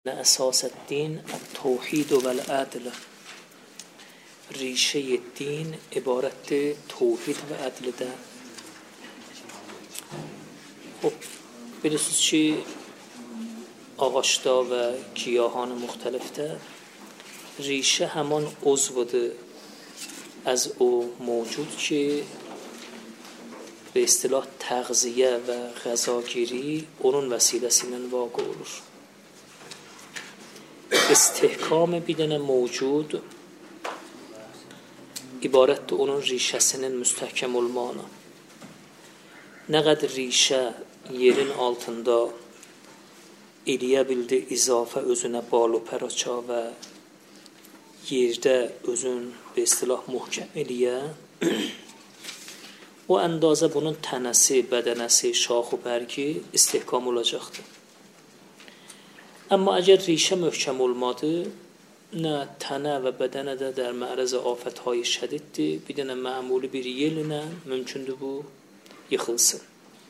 اساس الدین التوحید و العدل. ریشه دین عبارت توحید و عدل ده. خب بلسوز چی آغاشتا و گیاهان مختلف ده ریشه همان عضو ده از او موجود که به اصطلاح تغذیه و غذاگیری اونون وسیله سینن واقع olur. استحکام بیدن موجود ibarətdir onun rişəsinin müstəhkəm olmağına. Nə qədər rişə yerin altında eləyə bildi izafə özünə balu pəraça və yerdə özün به اصطلاح محکم eləyə o əndazə bunun tənəsi, bədənəsi, şax و bərgi istehkam olacaqdır. Amma əgər rişə möhkəm olmadı, nə tənə və bədənə də در معرض آفتهای شدیدdir. Bir dənə məmuli bir yelinə mümkündür bu yıxılsın.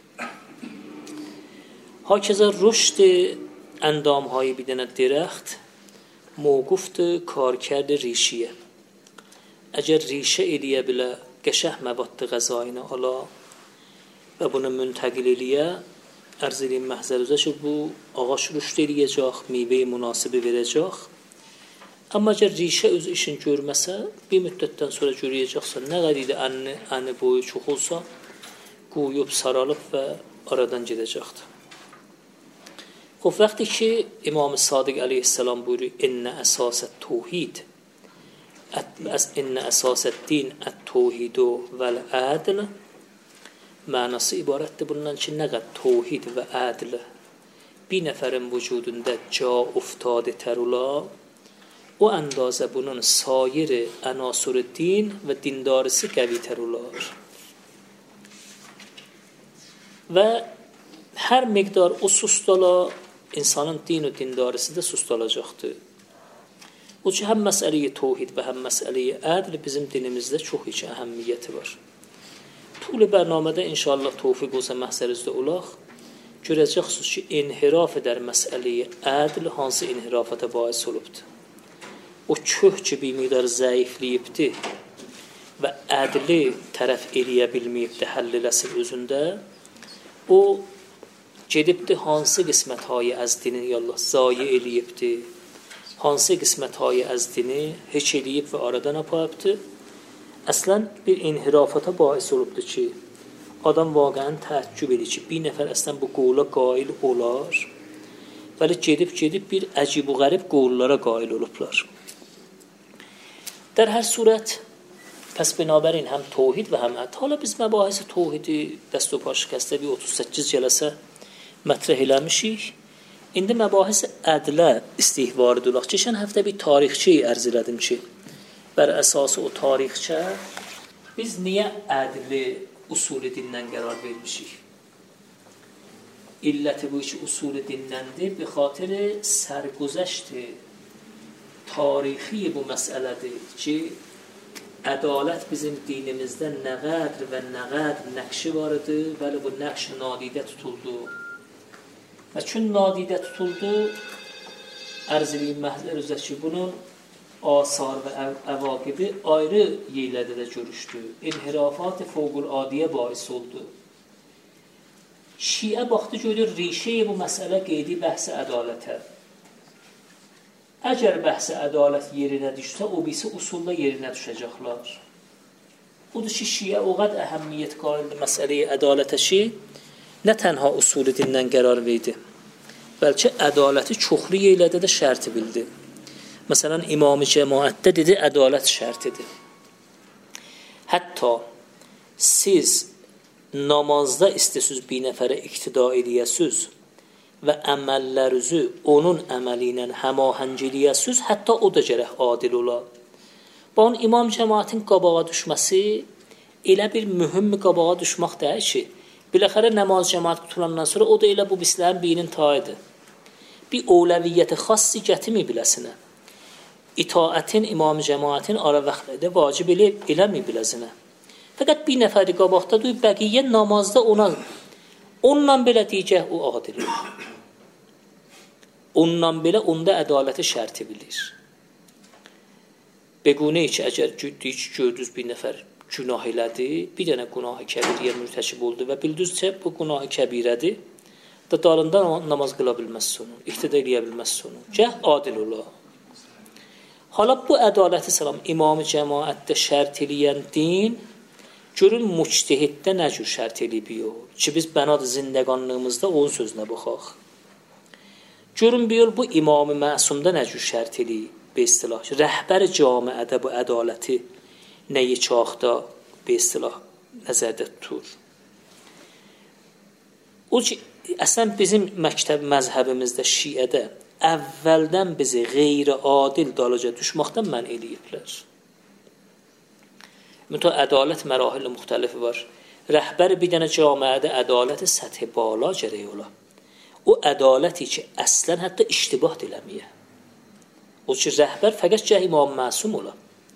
Hakeza رشد اندامهای bir dənə درخت موقوفdur کارکرد ریشیه. Əgər rişə eləyə bilə qəşəh məvad qəzaini ala və bunu müntəqil eləyə ərz edeyim məhzəruzə ki bu ağaç rüşd eləyəcək, meyvə münasibi verəcək. Amma əgər rişə öz işini görməsə, bir müddətdən sonra görəcəksən nə qədər əni boyu çox olsa, quyub, saralıb və aradan gedəcəkdir. Xub, vəqti ki İmam Sadiq əleyhissalam buyuruyor, İnnə əsasət توحید İnnə əsasət din ət-توحیدو vəl-ədl mənası ibarətdir bundan ki nə qədər توحید və ədl bir nəfərin vücudunda ca افتاده تر ola o əndazə bunun sair ənasur din və dindarisi qəvi tər olar. Və hər miqdar o sustala insanın din və dindarisi də sustalacaqdır. O ki həm məsələyə توحید və həm məsələyə ədl bizim dinimizdə çox heç əhəmmiyyəti var. طول برنامه inşallah توفیق olsa məhzərinizdə olaq, görəcəksiniz ki inhiraf در məsələyə ədl hansı inhirafata bais olubdur. O köh ki bir miqdar zəifliyibdir və ədli tərəf eləyə bilməyibdir həll eləsin özündə, o gedibdir hansı qismətهای az dini yallah zayi eləyibdir, hansı qismətهای az dini heç eləyib və aradan apayıbdır. Əslən bir inhirafata bais olubdur ki adam vaqəən təəccüb edir ki bir nəfər əslən bu qovla qail olar vəli gedib bir əcib və qərib qovullara qail olublar. در هر صورت پس بنابراین هم توحید و هم عدل. حالا biz مباحث توحیدی دست و پا شکسته bir 38 جلسه مطرح eləmişik. İndi مباحث ədlə istihvar edilək. Keçən həftə bir tarixçi ərz elədim ki bər əsası o tarixçə biz niyə ədli usul dindən qərar vermişik? İlləti bu ki usul dindəndir به خاطر سرگذشت tarihi bu məsələdir ki ədalət bizim dinimizdə nə qədər və nə qədər nəqşi var idi və bu nəqş nadidə tutuldu. Və çün nadidə tutuldu ərz edeyim məhzər ki bunun asar və əvaqibi ayrı yerlərdə də görüşdü. İnhirafat fövqüladiyə bais oldu. Şiə baxdı görür rişəyə bu məsələ qeydi bəhsə ədalətə. Əgər bəhsə ədalət yerinə düşsə, o birisi usulda yerinə düşəcəklər. Budur ki, şiə o qədər əhəmmiyyət qaildir məsələyə ədalətə ki, nə tənha usul dindən qərar verdi, bəlkə ədaləti çoxlu yerlərdə də şərti bildi. Məsələn, İmam-ı Cəmaətdə dedi, ədalət şərtidir. Hətta siz namazda istəsiz bir nəfərə iqtida edəyəsiz və əməllərinizi onun əməli ilə həmahəng eləyəsiz, hətta o da gərək adil ola. Bu İmam Cəmaətin qabağa düşməsi elə bir mühüm qabağa düşmək deyil ki, biləxərə namaz cəmaət qutulandan sonra o da elə bu bislərin birinin tayıdır. Bir ovləviyyəti xassi gətirmir biləsinə. İtaətin İmam Cəmaətin ara vaxtlarda vacib eləmir biləsinə. Fəqət bir nəfəri qabaqda duyub bəqiyyə namazda onunla belə deyəcək o adil. ondan belə onda ədaləti şərti bilir. Bequnə ki, əgər gördünüz bir nəfər günah elədi, bir dənə günah-ı kəbirəyə mürtəkib oldu və bildiniz ki, bu günah-ı kəbirədir, da dalından namaz qıla bilməzsən onu, iqtidə eləyə bilməzsən onu. Gəh adil ola. Hala bu ədaləti salam imam-ı cəmaətdə şərt eləyən din, görün müctehiddə nə cür şərt eləyib yox. Ki biz bənad zindəqanlığımızda onun sözünə baxaq. Görün bir yol bu imam-ı məsumda nə cür şərt eləyib be istilah. Rəhbər camiədə bu ədaləti nəyi çaxda be istilah nəzərdə tutur. O ki, əslən bizim məktəb məzhəbimizdə şiədə əvvəldən bizi qeyri-adil dalaca düşməkdən mən eləyiblər. Mütə ədalət mərahil müxtəlifi var. Rəhbər bir dənə camiədə ədaləti səthi bala gərək ola. O ədaləti ki, əslən hətta iştibah diləməyə. O ki, rəhbər fəqət cəh imam məsum ola.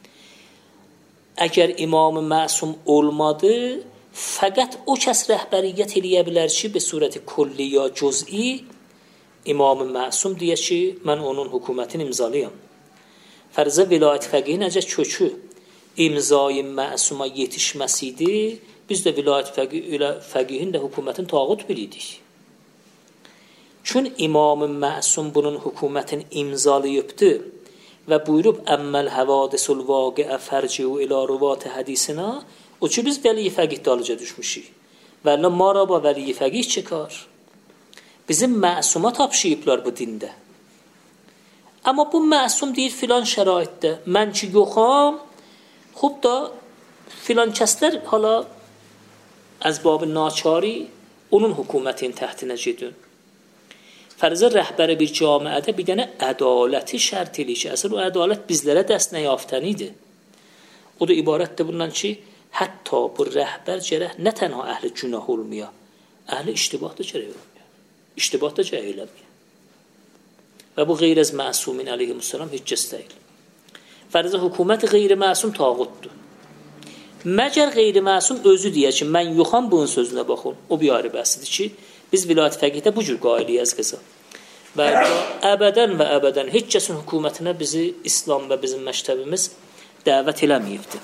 Əgər imam məsum olmadı, fəqət o kəs rəhbəriyyət eləyə bilər ki, be surəti kulli ya cüz'i imam məsum deyə ki, mən onun hökumətini imzalayam. Fərzə vilayət fəqihin əcə kökü imzayı məsuma yetişməsiydi, biz də vilayət fəqihin də hökumətin tağut bilidik. Çün imam məsum bunun hökumətin imzalayıbdı və buyurub əmməl həvadisul vaqiə fərciu ilə ruvat hədisinə, o ki biz vəli fəqih dalıca düşmüşük. Vəli maraba vəli fəqih çıxar. Bizim məsuma tapşıyıblar bu dində. Amma bu məsum deyir filan şəraitdə. Mən ki yoxam, xub da filan kəslər hala əzbab-ı naçari onun hökumətin təhtinə gedin. Fərzə rəhbəri bir camiədə bir dənə ədaləti şərt eləyir ki, əsas o ədalət bizlərə dəst nəyaftən idi. O da ibarətdir bundan ki, hətta bu rəhbər gərək nə tənha əhli günah olmaya, əhli iştibah da gərək olmaya. İştibah da gərək eləməyə. Və bu qeyr-əz məsumin əleyhissalam heç kəs deyil. Fərzə hökumət qeyri-məsum tağutdur. Məgər qeyri-məsum özü deyə ki, mən yoxam bunun sözünə baxın. O bir ayrı bəhsidir ki, biz vilayət fəqihdə bu cür qailiyyəz qıza. Və əbədən və əbədən heç kəsin hökumətinə bizi İslam və bizim məktəbimiz dəvət eləməyibdir.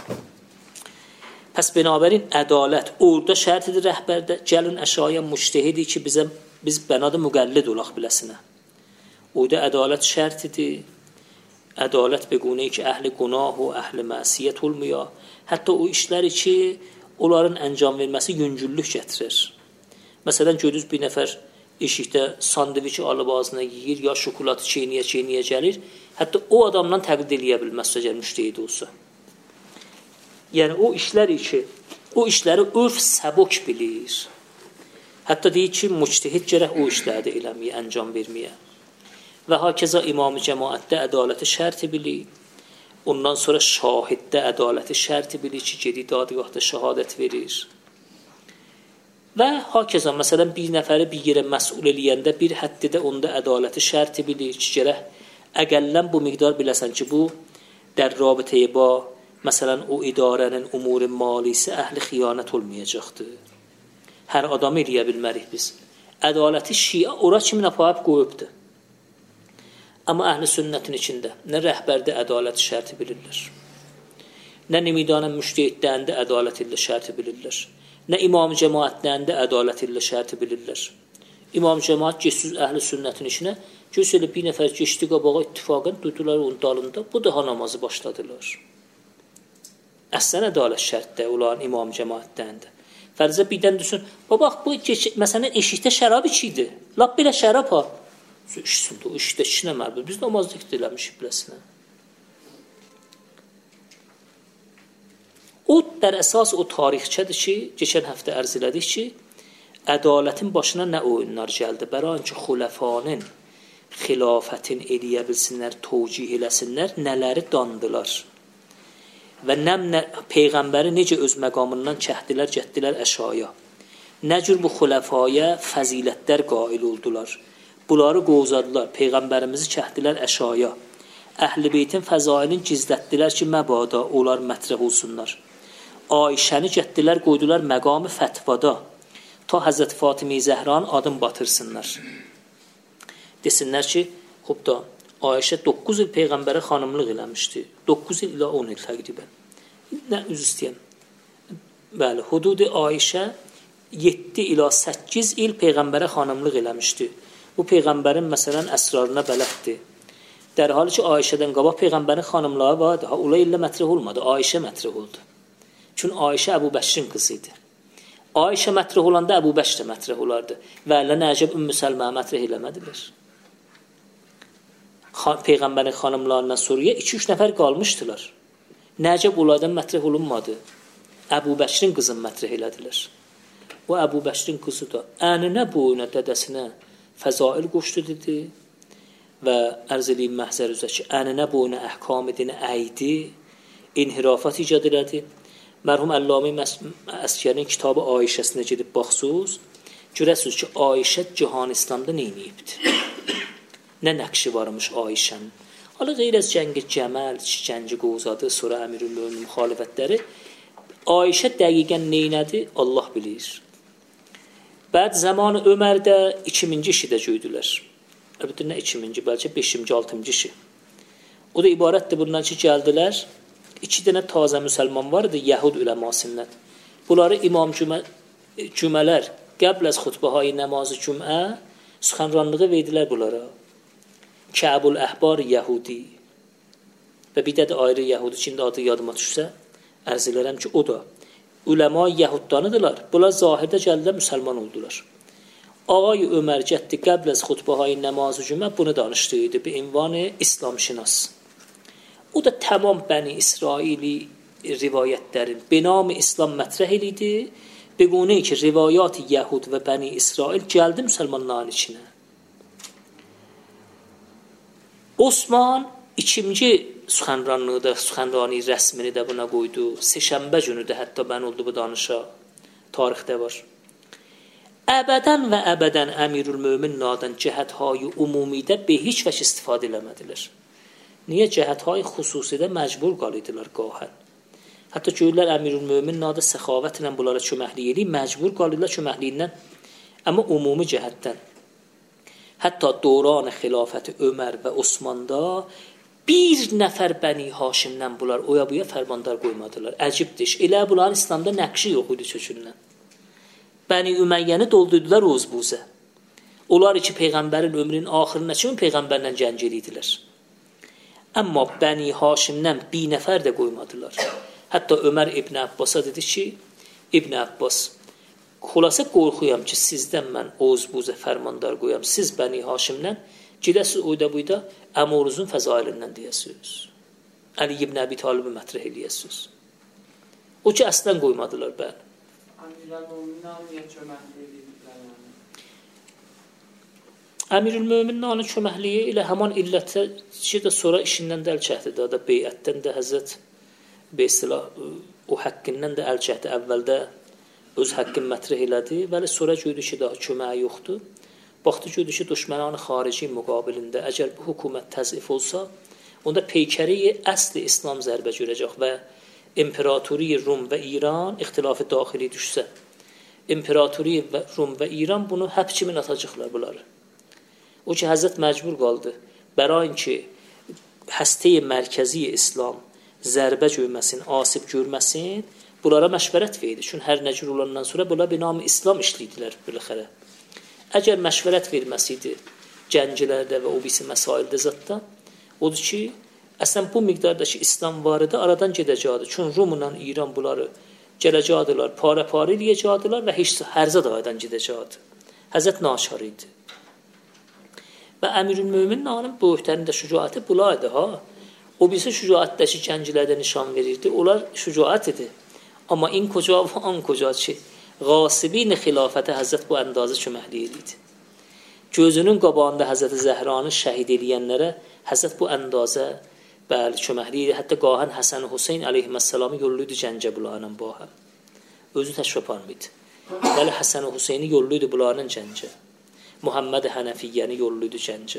Pəs binabərin ədalət orada şərtidir rəhbərdə. Gəlin əşaya müştehidi ki, biz bənadı müqəllid olaq biləsinə. Orada ədalət şərtidir. Ədalət bequnə ki, əhli günah və əhli məsiyyət olmuyor. Hətta o işləri ki, onların əncam verməsi yüngüllük gətirir. Məsələn, görürüz bir nəfər eşikdə sandviçi alıb ağzına yiyir, ya şokolatı çeyniyə gəlir. Hətta o adamdan təqlid eləyə bilməz, əgər müştehid olsa. Yəni, o işləri ki, o işləri örf səbok bilir. Hətta deyir ki, müctehid gərək o işləri eləməyə, əncam verməyə. Və hakeza imam-ı cəmaətdə ədaləti şərti bilir. Ondan sonra şahiddə ədaləti şərti bilir ki, gedi dadgahda şəhadət verir. Və hakeza, məsələn, bir nəfəri bir yerə məsul eləyəndə bir həddidə onda ədaləti şərti bilir ki, gərək əqəllən bu miqdar biləsən ki, bu در رابطه با مثلا o idarənin umur malisi əhli xiyanət olmayacaqdır. Hər adam eləyə bilmərik biz. Ədaləti şiə ora kimi apayıb qoyubdur. Amma əhli sünnətin içində nə rəhbərdə ədalət şərti bilirlər, nə nimidanın müştehidlərində ədalət ilə şərti bilirlər, nə imam cəmaətlərində ədalət ilə şərti bilirlər. İmam cəmaət geçsiz əhli sünnətin işinə göstərib bir nəfər keçdi qabağa ittifaqən durdular onun dalında, bu daha namazı başladılar. Əslən ədalət şərtdə olan imam cəmaətlərində. Fərzə birdən düşün, bax bu məsələn eşikdə şərab içiydi. Lap belə şərab ha. İçsində o eşikdə içinə mərbi. Biz namazda iqtiləmişik biləsinə. O dər əsas o tarixçədir ki, keçən həftə ərz elədik ki, ədalətin başına nə oyunlar gəldi? Bəran ki, xüləfanın xilafətin eləyə bilsinlər, tövcih eləsinlər, nələri dandılar. Və Peyğəmbəri necə öz məqamından kəhdilər, gətdilər əşaya. Nə cür bu xüləfaya fəzilətlər qail oldular. Bunları qovzadılar, Peyğəmbərimizi kəhdilər əşaya. Əhl-i beytin fəzailin gizlətdilər ki, məbada onlar mətrəh olsunlar. Ayşəni gətdilər, qoydular məqamı fətvada, ta Həzrət Fatimə-i Zəhranın adın batırsınlar. Desinlər ki, xub da Ayşə 9 il peyğəmbərə xanımlıq eləmişdi. 9 il ilə 10 il təqribən. Nə üzr istəyirəm. Bəli, hudud Ayşə 7 ila 8 il peyğəmbərə xanımlıq eləmişdi. Bu peyğəmbərin məsələn əsrarına bələddir. در حالی ki Ayşədən qabaq peyğəmbərin xanımları vardı. Ha olay ilə mətrəh olmadı. Ayşə mətrəh oldu. Çünki Ayşə Əbu Bəkrin qızı idi. Ayşə mətrəh olanda Əbu Bəkr də mətrəh olardı. Və əllə Nəcəb Ümmü Səlmə mətrəh eləmədilər. Peyğəmbərin xanımlarından sonraya 2-3 nəfər qalmışdılar. Nəcəb onlardan mətrəh olunmadı. Əbu Bəkrin qızını mətrəh elədilər. O Əbu Bəkrin qızı da əninə boyuna dədəsinə fəzail qoşdu dedi və ərz eləyim məhzər üzrə ki, əninə boyuna əhkam edini əydi, inhirafat icad elədi. Mərhum Əllamə Əskərin kitabı Ayşəsinə gedib baxsız, görəsiniz ki, Ayşə Cihan İslamda neyniyibdi? Nə nəqşi varmış Ayşənin? Halı qeyr az cəngi Cəməl, cəngi Qovzadı, sonra Əmirül-Möminin müxalifətləri, Ayşə dəqiqən neynədi? Allah bilir. Bəd zamanı Ömərdə 2000-ci işi də göydülər. Əlbəttə nə 2000-ci, bəlkə 5-ci, 6-cı işi. O da ibarətdir bundan ki, gəldilər. 2 dənə tazə müsəlman var idi, Yəhud üləmasından. Bunları imam cümələr qəbl az xutbəhay namazı cümə suxanranlığı verdilər bunlara. Kəbul Əhbar Yəhudi və bir də ayrı Yəhudi ki, indi adı yadıma düşsə, ərz elərəm ki, o da üləma Yəhuddanıdırlar. Bunlar zahirdə gəldilər, müsəlman oldular. Ağay Ömər Cəddi qəbl az xutbəhay namazı cümə bunu danışdıydı bir ünvanı İslamşinas. O da tamam Bəni İsraili rivayətlərin benam İslam mətrəh idi. Beqونه ki rivayat Yəhud və Bəni İsrail gəldi müsəlmanların içinə. Osman 2-ci suxanranlığı suxanrani rəsmini də buna qoydu. Seşənbə günü də hətta mən oldu bu danışa. Tarixdə var. Əbədən və əbədən Əmirül-Möminlərdən cəhəthay ümumidə be heç vəc istifadə eləmədilər. Niyə cəhəthay xüsusidə məcbur qalıdılar qahən? Hətta görürlər Əmirül-Möminlərdə səxavətlə bunlara köməklik edir, məcbur qalıdılar köməkliyindən, amma ümumi cəhətdən. Hətta dövrən xilafəti Ömər və Osmanda bir nəfər Bəni Haşimdən bunlar oya buya fərmandar qoymadılar. Əcibdir. Elə bunların İslamda nəqşi yox idi kökündən. Bəni Üməyyəni doldurdular Rozbuzə. Onlar ki peyğəmbərin ömrünün axırına kimi peyğəmbərlə cəng edirdilər. Amma Bəni Haşimdən bir nəfər də qoymadılar. Hətta Ömər İbn Abbasa dedi ki, İbn Abbas, xülasə qorxuyam ki, sizdən mən Rozbuzə fərmandar qoyam. Siz Bəni Haşimdən gedəsiz oyda buyda əmoruzun fəzailindən deyəsiniz. Əli ibn Əbi Talibi mətrəh eləyəsiniz. O ki, əslən qoymadılar bəli. Əmirül-Möminlərin köməkliyi ilə həman illətə ki də sonra işindən də əl çəkdi da beyətdən də Həzrət beysilah o həqqindən də əl çəkdi. Əvvəldə öz həqqin mətrəh elədi, vəli sonra gördü ki daha köməyi yoxdur. Baxdı gördü ki düşmənan xarici müqabilində əgər bu hökumət təzif olsa, onda peykəri əsli İslam zərbə görəcək və İmperatori Rum və İran ixtilafı daxili düşsə, İmperatori Rum və İran bunu həp kimin atacaqlar bunları. O ki Həzrət məcbur qaldı. Bərain ki həstəyi mərkəzi İslam zərbə görməsin, asib görməsin, bunlara məşvərət verdi. Çünki hər nə cür olandan sonra bunlar binamı İslam işlədilər biləxərə. Əgər məşvərət verməsiydi cənglərdə və o birisi məsaildə zətdə, odur ki, əslən bu miqdardakı İslam varıda aradan gedəcəkdir. Çünki Rumla İran bunları gələcəkdilər, para-para eləyəcəkdilər və heç hərzə də aradan gedəcəkdir. Həzrət naşar idi. Və Əmirül-Möminlərin bu öhdərində şücaəti bulaydı ha. O birisi şücaətdəki gənclərdə nişan verirdi. Onlar şücaət idi. Amma in koca və an koca ki, qasibin xilafətə Həzrət bu əndazı köməklik edirdi. Gözünün qabağında Həzrət Zəhranı şəhid eləyənlərə Həzrət bu əndazə bəli köməklik edirdi. Hətta qahən Həsən Hüseyn əleyhissalamı yolluydu gəncə bunlarla bahəm. Özü təşrif almışdı. Bəli Həsən Hüseyni yolluydu bunlarla gəncə. Muhammed Hənəfiyyəni yolluydu gəncə.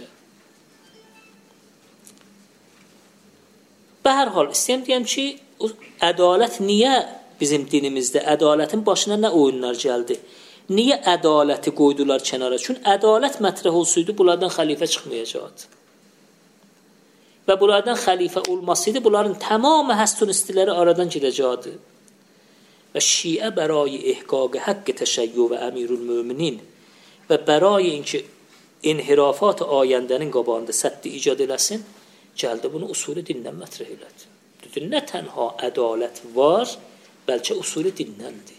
Bə hər hal istəyəm deyəm ki, ədalət niyə bizim dinimizdə ədalətin başına nə oyunlar gəldi? Niyə ədaləti qoydular kənara? Çünki ədalət mətrəh olsaydı bunlardan xəlifə çıxmayacaqdı. Və bunlardan xəlifə olmasaydı bunların tamamı həstunistləri aradan gedəcəkdi. Və şiə برای احقاق حق تشیع و امیرالمؤمنین və برای اینکه انحرافات ayəndənin qabağında səddi icad eləsin, gəldi bunu usulü dindən mətrəh elədi. Dedi, nə tənha ədalət var, bəlkə usulü dindəndir.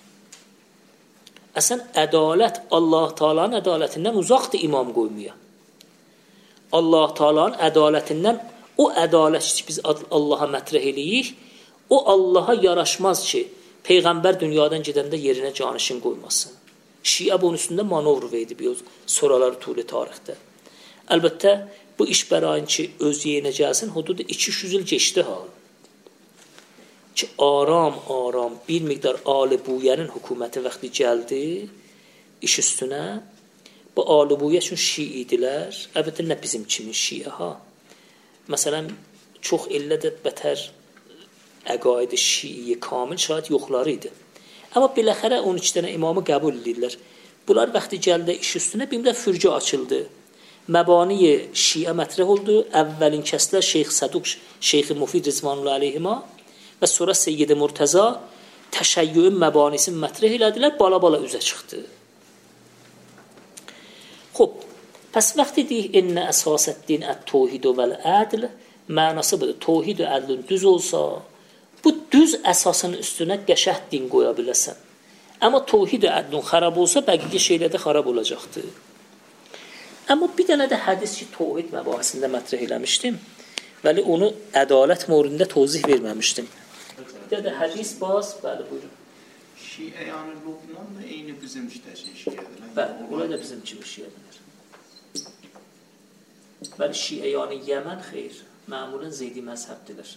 Əsən ədalət Allah Taala'nın ədalətindən uzaqdır imam qoymaya. Allah Taala'nın ədalətindən o ədalət ki biz Allaha mətrəh eləyik, o Allaha yaraşmaz ki Peyğəmbər dünyadan gedəndə yerinə canişin qoymasın. Şiə bunun üstündə manovr verdi bir soralar tuli tarixdə. Əlbəttə bu iş bərayin ki öz yerinə gəlsin, hududu 200 il keçdi ha. Ki aram bir miqdar Ali Buyənin hökuməti vaxtı gəldi iş üstünə. Bu Ali Buyə üçün şiidilər. Əlbəttə nə bizim kimi şiə ha. Məsələn, çox illədə bətər əqaid şiiyə kamil şayət yoxları idi. Amma biləxərə 12 dənə imamı qəbul edirlər. Bunlar vaxtı gəldi iş üstünə bir də fürcə açıldı. Məbani şiə mətrəh oldu. Əvvəlin kəslər Şeyx Səduq, Şeyx Mufid Rizvanullah əleyhimə və sonra Seyyid Murtəza təşəyyüün məbanisini mətrəh elədilər, bala-bala üzə çıxdı. Xoş, pəs vaxtı deyik, innə əsasəddin ət-təvhid vəl-ədl, mənası budur, təvhid və ədlin düz olsa, bu düz əsasın üstünə qəşəh din qoya biləsən. Amma təvhid və ədlin xarab olsa, bəqiyə şeylərdə xarab olacaqdır. Amma bir dənə də hədis ki, təvhid məbahisində mətrəh eləmişdim, vəli onu ədalət mövridində tozih verməmişdim. Bir də hədis baz, bəli, buyurun. Şiə-yani Lubnan da eyni bizim işləşin şiədir. Bəli, onlar da bizim kimi şiədirlər. Bəli, şiə-yani Yəmən xeyr, məmulən Zeydi məzhəbdilir.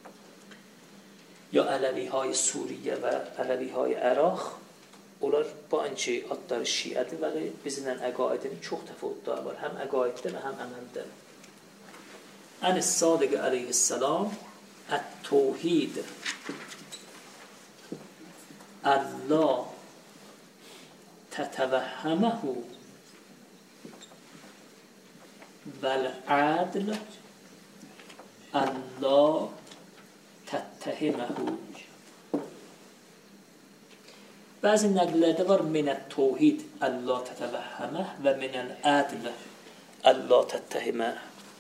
Ya Ələvihay Suriyə və Ələvihay Əraq, onlar bu anki adları şiədir, vəli bizimlə əqaidinin çox təfavütləri var, həm əqaiddə və həm əməldə. Ənis-Sadiq əleyhissalam ət-təvhid Allah tətəvəhhəməhu vəl-ədl Allah təttəhiməhu. Bəzi nəqlərdə var minət-təvhid Allah tətəvəhhəməh və minəl-ədl Allah təttəhiməh.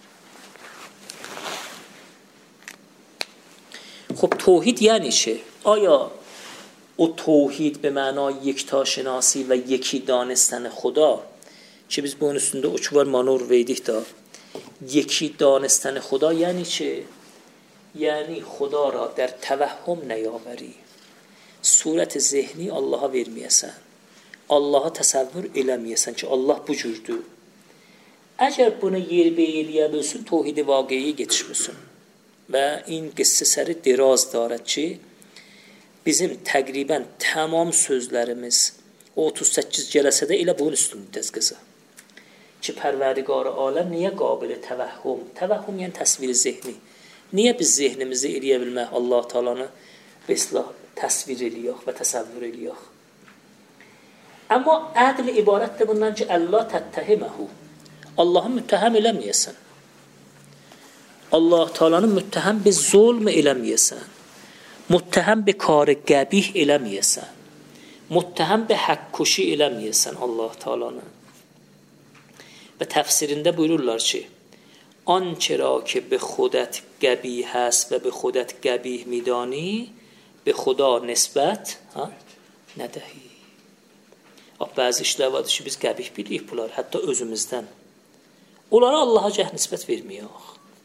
خب توحید یعنی چه؟ آیا او توحید به معنای یکتاشناسی و یکی دانستن خدا که biz bunun üstünde uçuvar manor verdik da یکی دانستن خدا یعنی چه؟ یعنی خدا را در توهم نیاوری، صورت ذهنی Allah'a verməyəsən, Allah'a təsəvvür eləməyəsən ki Allah bu cürdür. Əgər bunu yerbəyer eləyə bilsin توحید واقعی geçmişsin. و این قصه سری دراز دارد که bizim təqribən tamam sözlərimiz o 38 cələsədə elə bunun üstündədir qızı. Ki Pərverdigar aləm niyə qabil təvəhhüm? Təvəhhüm yəni təsvir zehni. Niyə biz zehnimizi eləyə bilmək Allah Taala'nı və islah təsvir eləyək və təsəvvür eləyək? Amma ədl ibarətdir bundan ki Allah təttəhiməhu. Allahı müttəhəm eləməyəsən. Allah Taala'nı müttəhəm bir zulm eləməyəsən. Müttəhəm bir kar qəbih eləməyəsən. Müttəhəm bir həqquşi eləməyəsən Allah Taala'nı. Və təfsirində buyururlar ki, آنچه را که به خودت قبیح است و به خودت قبیح میدانی به خدا نسبت ندهی. Bəzi işlər vardır ki biz qəbih bilirik bunlar, hətta özümüzdən. Onlara Allaha cəh nisbət verməyək.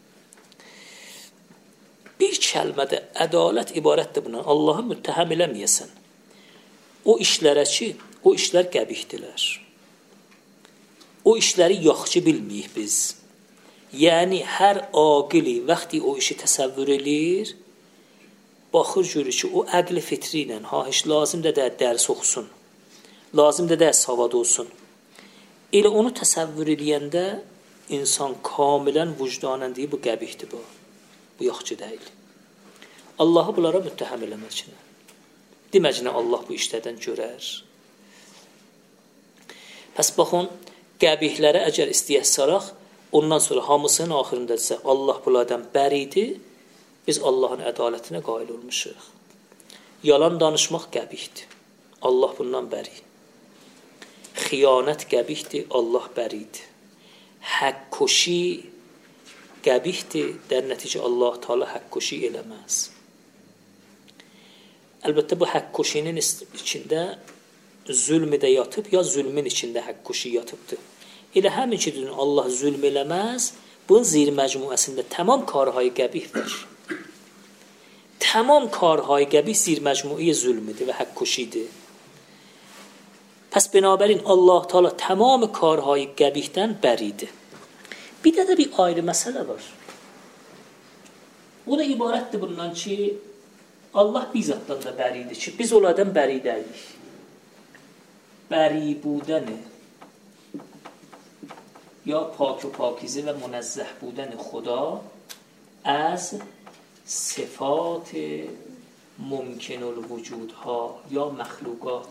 Bir kəlmədə ədalət ibarətdir bundan. Allahı müttəhəm eləməyəsən. O işlərə ki, o işlər qəbihdirlər. O işləri yaxşı bilməyik biz. Yəni, hər aqili vaxtı o işi təsəvvür edir, baxır görür ki, o əqli fitri ilə, hahiş lazımdır da dərs oxusun, lazımdır da savad olsun. Elə onu təsəvvür edəndə insan kamilən vicdanən deyir, bu qəbihdir bu. Bu yaxşı deyil. Allahı bunlara müttəhəm eləmək üçün. Deməcinə Allah bu işlərdən görər. Pəs baxın, qəbihlərə əgər istəyək saraq, ondan sonra hamısının axırında desə, Allah bunlardan bəridir, biz Allahın ədalətinə qail olmuşuq. Yalan danışmaq qəbihdir, Allah bundan bəri. Xiyanət qəbihdir, Allah bəridir. Həqqkoşi qəbihdir, der nəticə Allah Teala həqqkoşi eləməz. Əlbəttə bu həqqkoşinin içində zülmü də yatıb, ya zülmün içində həqqkoşi yatıbdır. Elə həmin ki, Allah zülm eləməz, bunun zir məcmuəsində tamam karhay qəbih var. Tamam karhay qəbih zir məcmui zülmüdür və həqqkoşidir. Pəs binabərin Allah Teala tamam karhay qəbihdən bəridir. Bir də bir ayrı məsələ var. O da ibarətdir bundan ki, Allah bizzatdan da bəridir ki, biz onlardan bəri deyilik. Bəri budəni یا پاک و پاکیزه و منزه بودن خدا از صفات ممکن الوجودها یا مخلوقات.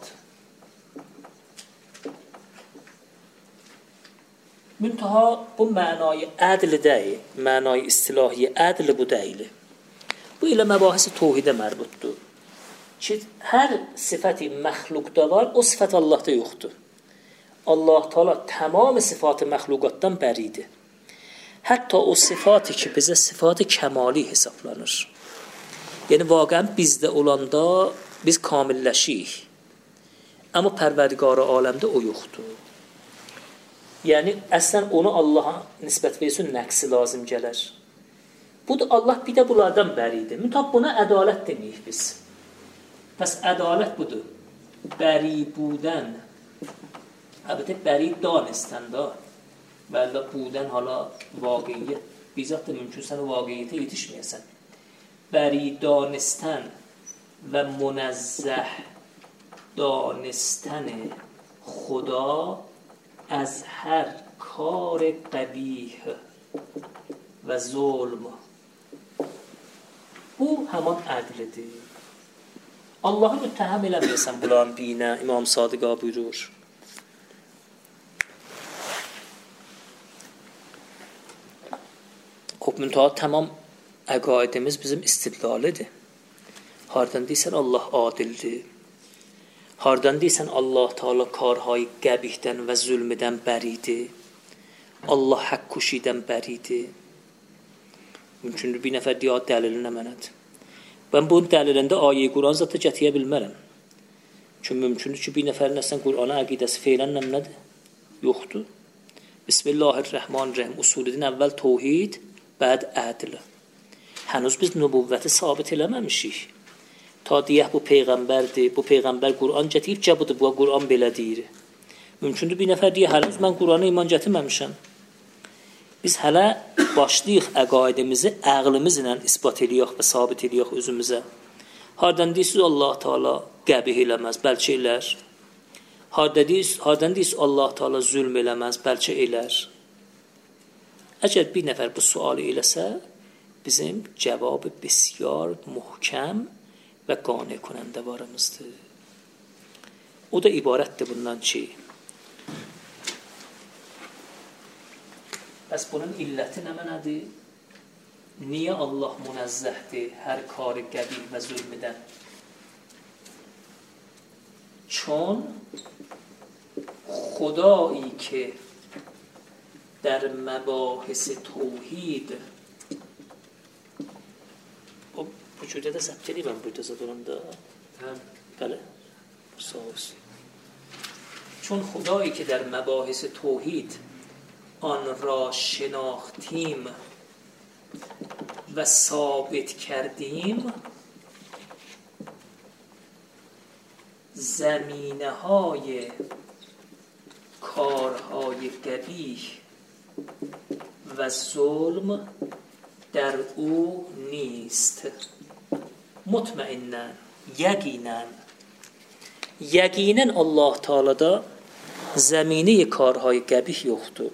منتها bu mənayı ədl deyil, mənayı istilahi ədl bu deyil. Bu ilə məbahisi tevhidə mərbutdur. Ki, hər sifəti məxluqda var, o sifət Allahda yoxdur. Allah Teala tamam sıfatı məxluqatdan bəridir. Hətta o sıfatı ki, bizə sıfatı kəmali hesablanır. Yəni, vaqəən bizdə olanda biz kamilləşik. Amma pərverdigarı aləmdə o yoxdur. Yəni, əslən onu Allaha nisbət versin, nəqsi lazım gələr. Budur, Allah bir də bunlardan bəridir. Mütab buna ədalət deməyik biz. Pəs ədalət budur. Bəri budən. Əlbəttə, bəri danistən da. Vələ budən hala vaqiyyət. Bizzat da mümkün sən o vaqiyyətə yetişməyəsən. Bəri danistən və münezzəh danistən Xuda از هر کار قبیح و ظلم. Bu həman ədlidir. Allahı müttəhəm eləməyəsən bulan binə, İmam Sadiqa buyurur. Müntəha tamam əqaidimiz bizim istidlalidir. Hardan deysən Allah adildir. Hardan deysən Allah Teala karhay qəbihdən və zülmdən bəridir. Allah həqquşidən bəridir. Mümkündür bir nəfər deyə dəlilinə mənədir. Mən bunun dəlilində ayə-i Quran zətə gətiyə bilmərəm. Çünki mümkündür ki, bir nəfərin əslən Qurana əqidəsi feylən nədir? Yoxdur. Bismillahirrahmanirrahim usulüdün əvvəl tevhid, bəd ədl. Hənuz biz nübüvvəti sabit eləməmişik. Ta deyək bu peyğəmbərdir, bu peyğəmbər Quran gətirib ki, bu Quran belə deyir. Mümkündür bir nəfər deyə hənuz mən Qurana iman gətirməmişəm. Biz hələ başlayıq əqaidimizi əqlimizlə isbat eləyək və sabit eləyək özümüzə. Hardan deyirsiniz Allah Teala qəbih eləməz, bəlkə elər. Hardan deyirsiniz Allah Teala zülm eləməz, bəlkə elər. Əgər bir nəfər bu sualı eləsə, bizim cavabı bəsyar muhkəm və qane konəndə varımızdır. O da ibarətdir bundan ki, bəs bunun illəti nə mənədir? Niyə Allah münezzəhdir hər kari qəbih və zülmdən? Çون خدایی که در مباحث توحید وجوده ده ضبط کنی من بود دارم ده بله ساوس چون خدایی که در مباحث توحید آن را شناختیم و ثابت کردیم زمینه های کارهای قبیح و ظلم در او نیست. مطمئنا یقینا Allah Teala'da زمینه کارهای قبیح yoxdur.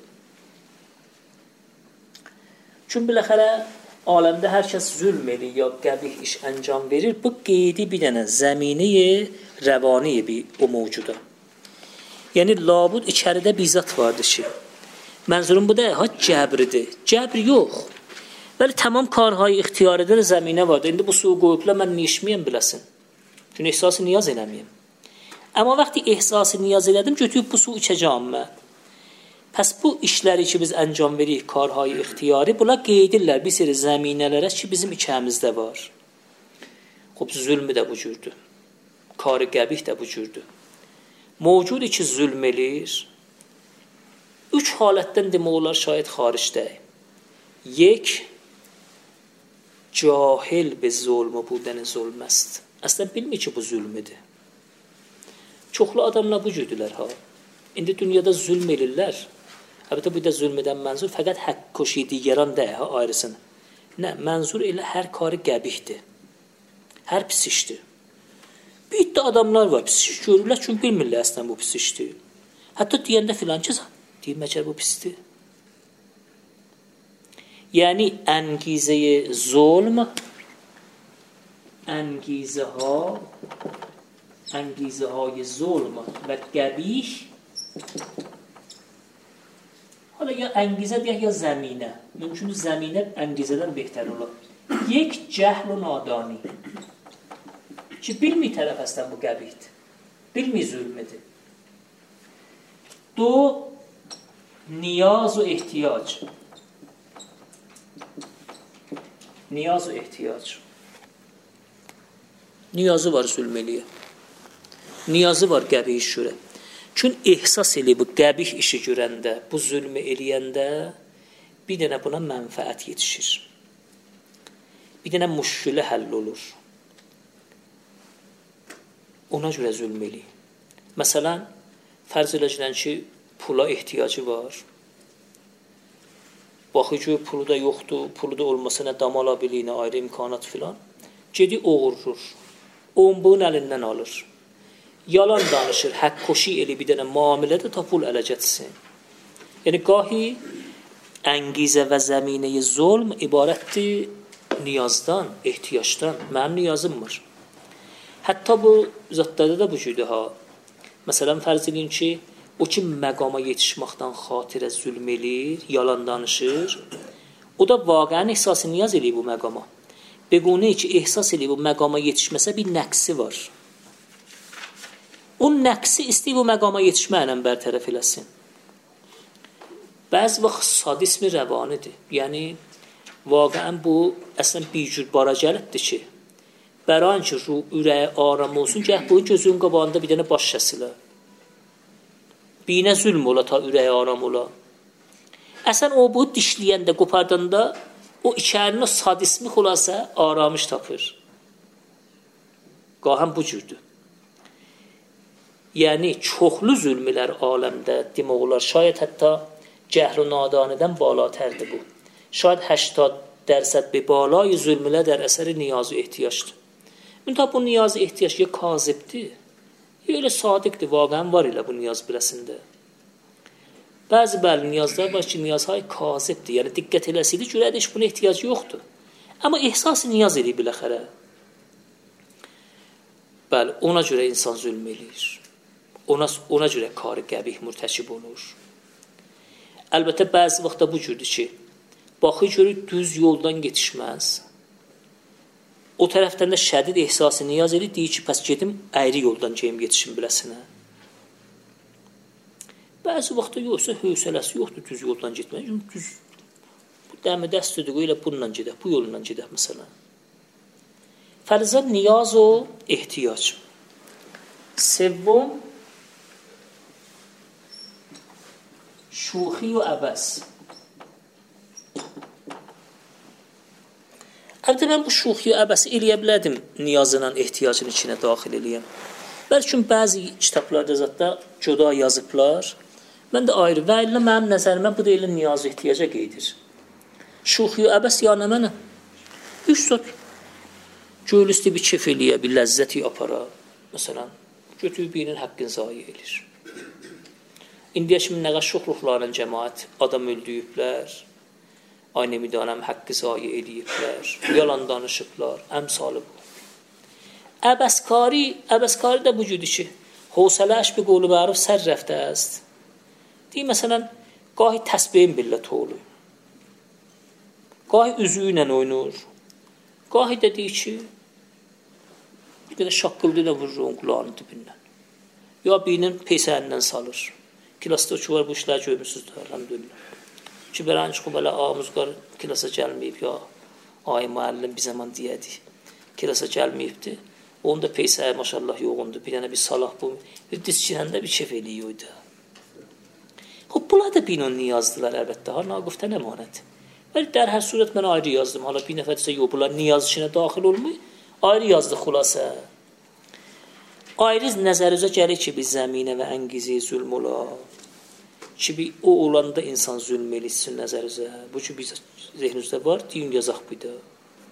Çünki biləxərə aləmdə hər kəs zülm edir ya qəbih iş əncam verir. Bu qeydi bir dənə zəminəyə rəvaniyə bir o mövcuda. Yəni labud içəridə bir zat vardır ki, mənzurum bu da ha cəbridir. Cəbr yox. Bəli, tamam karhay ixtiyarıdır, zəminə vardır. İndi bu suyu qoyublar, mən nişmiyəm biləsin. Çünki ehsası niyaz eləməyəm. Amma vaxtı ehsası niyaz elədim, götürüb bu suyu içəcəm mən. Pəs bu işləri ki, biz əncam veririk, karhay ixtiyarı, bunlar qeydirlər bir seri zəminələrə ki, bizim içəmizdə var. Xub, zülmü də bu cürdür. Karı qəbih də bu cürdür. Mövcud ki, zülm eləyir. 3 halətdən demək olar şayət xaricdəyik. Yek, cahil به ظلم بودن ظلم است. Əslən bilmir ki, bu zülmüdür. Çoxlu adamlar bu cürdülər ha. İndi dünyada zülm elirlər. Əlbəttə bu da zülmdən mənzur fəqət haqq koşi digəran də ha ayrısını. Nə, mənzur elə hər karı qəbihdir. Hər pis işdir. Bir də adamlar var, pis iş görürlər çünki bilmirlər əslən bu pis işdir. Hətta deyəndə filan ki, deyir məcər bu pisdir. یعنی انگیزه ظلم انگیزه های ظلم و قبیح حالا یا انگیزه یا زمینه ممکنه زمینه انگیزه‌دن بهتر ola یک جهل و نادانی ki bilmi tərəf əslən bu qəbihdir bilmi zulmüdür دو نیاز و احتیاج niyaz və ehtiyac. Niyazı var zülm eləyə. Niyazı var qəbih iş görə. Çünki ehsas eləyib bu qəbih işi görəndə, bu zülmü eləyəndə bir dənə buna mənfəət yetişir. Bir dənə müşkülə həll olur. Ona görə zülm eləyir. Məsələn, fərz eləcəkdən ki, pula ehtiyacı var. Baxı ki, pulu da yoxdur, pulu da olmasa nə dam ala bilir, nə ayrı imkanat filan. Gedi oğurur, onbuğun əlindən alır. Yalan danışır, haqq koşi eli bir dənə muamilədə ta pul ələ getsin. Yəni, qahi əngizə və zəminəyi zulm ibarətdir niyazdan, ehtiyacdan. Mənim niyazım var. Hətta bu zatlarda da bu cürdür ha. Məsələn, fərz edin ki, o ki məqama yetişməkdən xatirə zülm eləyir, yalan danışır. O da vaqəən ehsası niyaz eləyir bu məqama. Bequne ki, ehsas eləyir bu məqama yetişməsə bir nəqsi var. O nəqsi istəyir bu məqama yetişməklə bərtərəf eləsin. Bəzi vaxt sadismi rəvanidir. Yəni, vaqəən bu əslən bir cür bara gəlibdir ki, bəran ki, ürəyi aram olsun, gəh bu gözün qabağında bir dənə baş kəsilə. Binə zülm ola ta ürəyi aram ola. Əsən o bu dişləyəndə, qopardanda o içərinin o sadismi xulasa aramış tapır. Qahəm bu cürdür. Yəni, çoxlu zülmlər aləmdə demək olar. Şayət hətta cəhl-u nadanidən balatərdir bu. Şayət 80% bir balay zülmlər dər əsəri niyaz-ı ehtiyacdır. Müntə bu niyaz-ı ehtiyac ya kazibdir, ya elə sadiqdir, vaqən var elə bu niyaz biləsində. Bəzi bəli niyazlar var ki, niyazhay kazibdir, yəni diqqət eləsidir, görədə heç buna ehtiyac yoxdur. Amma ehsası niyaz eləyir biləxərə. Bəli, ona görə insan zülm eləyir. Ona görə karı qəbih mürtəkib olur. Əlbəttə, bəzi vaxtda bu cürdür ki, baxı görür, düz yoldan yetişməz. O tərəfdən də şədid ehsası niyaz edir, deyir ki, pəs gedim, əyri yoldan geyim yetişim biləsinə. Bəzi vaxtda yoxsa hövsələsi yoxdur düz yoldan getmək. Düz, bu dəmi dəstüdür, elə bununla gedək, bu yolundan gedək məsələn. Fərzən niyaz o ehtiyac. Sevvum, şuxi və əbəs. Əlbəttə, mən bu şuxi və əbəsi eləyə bilədim niyazla ehtiyacın içinə daxil eləyəm. Bəlkə bəzi kitablarda zətdə cüda yazıblar. Mən də ayrı və ilə mənim nəzərimə bu da elə niyaz ehtiyaca qeydir. Şuxi və əbəs ya nə mənə? Üstad, göylisti bir kef eləyə, bir ləzzəti apara. Məsələn, götürüb birinin haqqını zayi elir. İndiyə kimi nə qədər şuxluqların cəmaət adam öldüyüblər. Aynı müdanəm haqqı zayi eləyiblər, yalan danışıblar, əmsalı bu. Əbəskari də bu cürdür ki, حوصله‌اش به قول معروف سر رفته است. دی مثلا گاهی تسبیح بالله طولو، گاهی üzüylə oynur, gahı da deyir ki, bir qədər şaqqıldı ilə vurur onun qulağının dibindən. Ya birinin peysərindən salır. Kilasda ki var bu işlər görmüsünüz, elhamdülillah. Ki belən çıxıb elə ağımızqar kilasa gəlməyib ya, ay müəllim bir zaman deyədi, kilasa gəlməyibdi. Onun da peysəri maşallah yoğundu. Bir dənə bir salah bu, bir dizçiləndə bir kef eləyiyordu. Bunlar da bir niyazdılar əlbəttə. Ha, Naqifdən əmanət. Bəli, در hər surət mən ayrı yazdım. Hala bir nəfər desə, yox, bunlar niyaz işinə daxil olmuyor. Ayrı yazdı xülasə. Ayrı nəzərinizə gəlir ki, bir zəminə və əngizi zülm ola. Ki, bir o olanda insan zülm elitsin nəzərinizə. Bu ki, biz zehninizdə var, deyin yazaq bir də.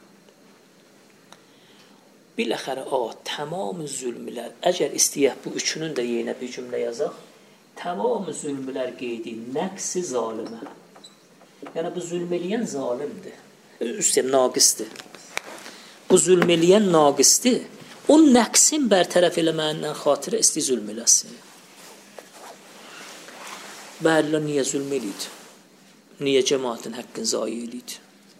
Biləxərə, tamam zülmlər. Əgər istəyək bu üçünün də yenə bir cümlə yazaq, tamam zülmlər qeydi, nəqsi zalimə. Yəni bu zülm eləyən zalimdir. Üstəm naqisdir. Bu zülm eləyən naqisdir. O nəqsin bərtərəf eləməyindən xatirə isti zülm eləsin. Bəhəllə niyə zülm eləyid? Niyə cəmaətin həqqin zayi eləyid?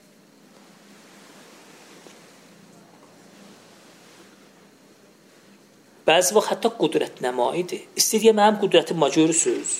Bəzi vaxt hətta qudrət nəmaidir. İstədiyə mənim qudrətimə görürsünüz.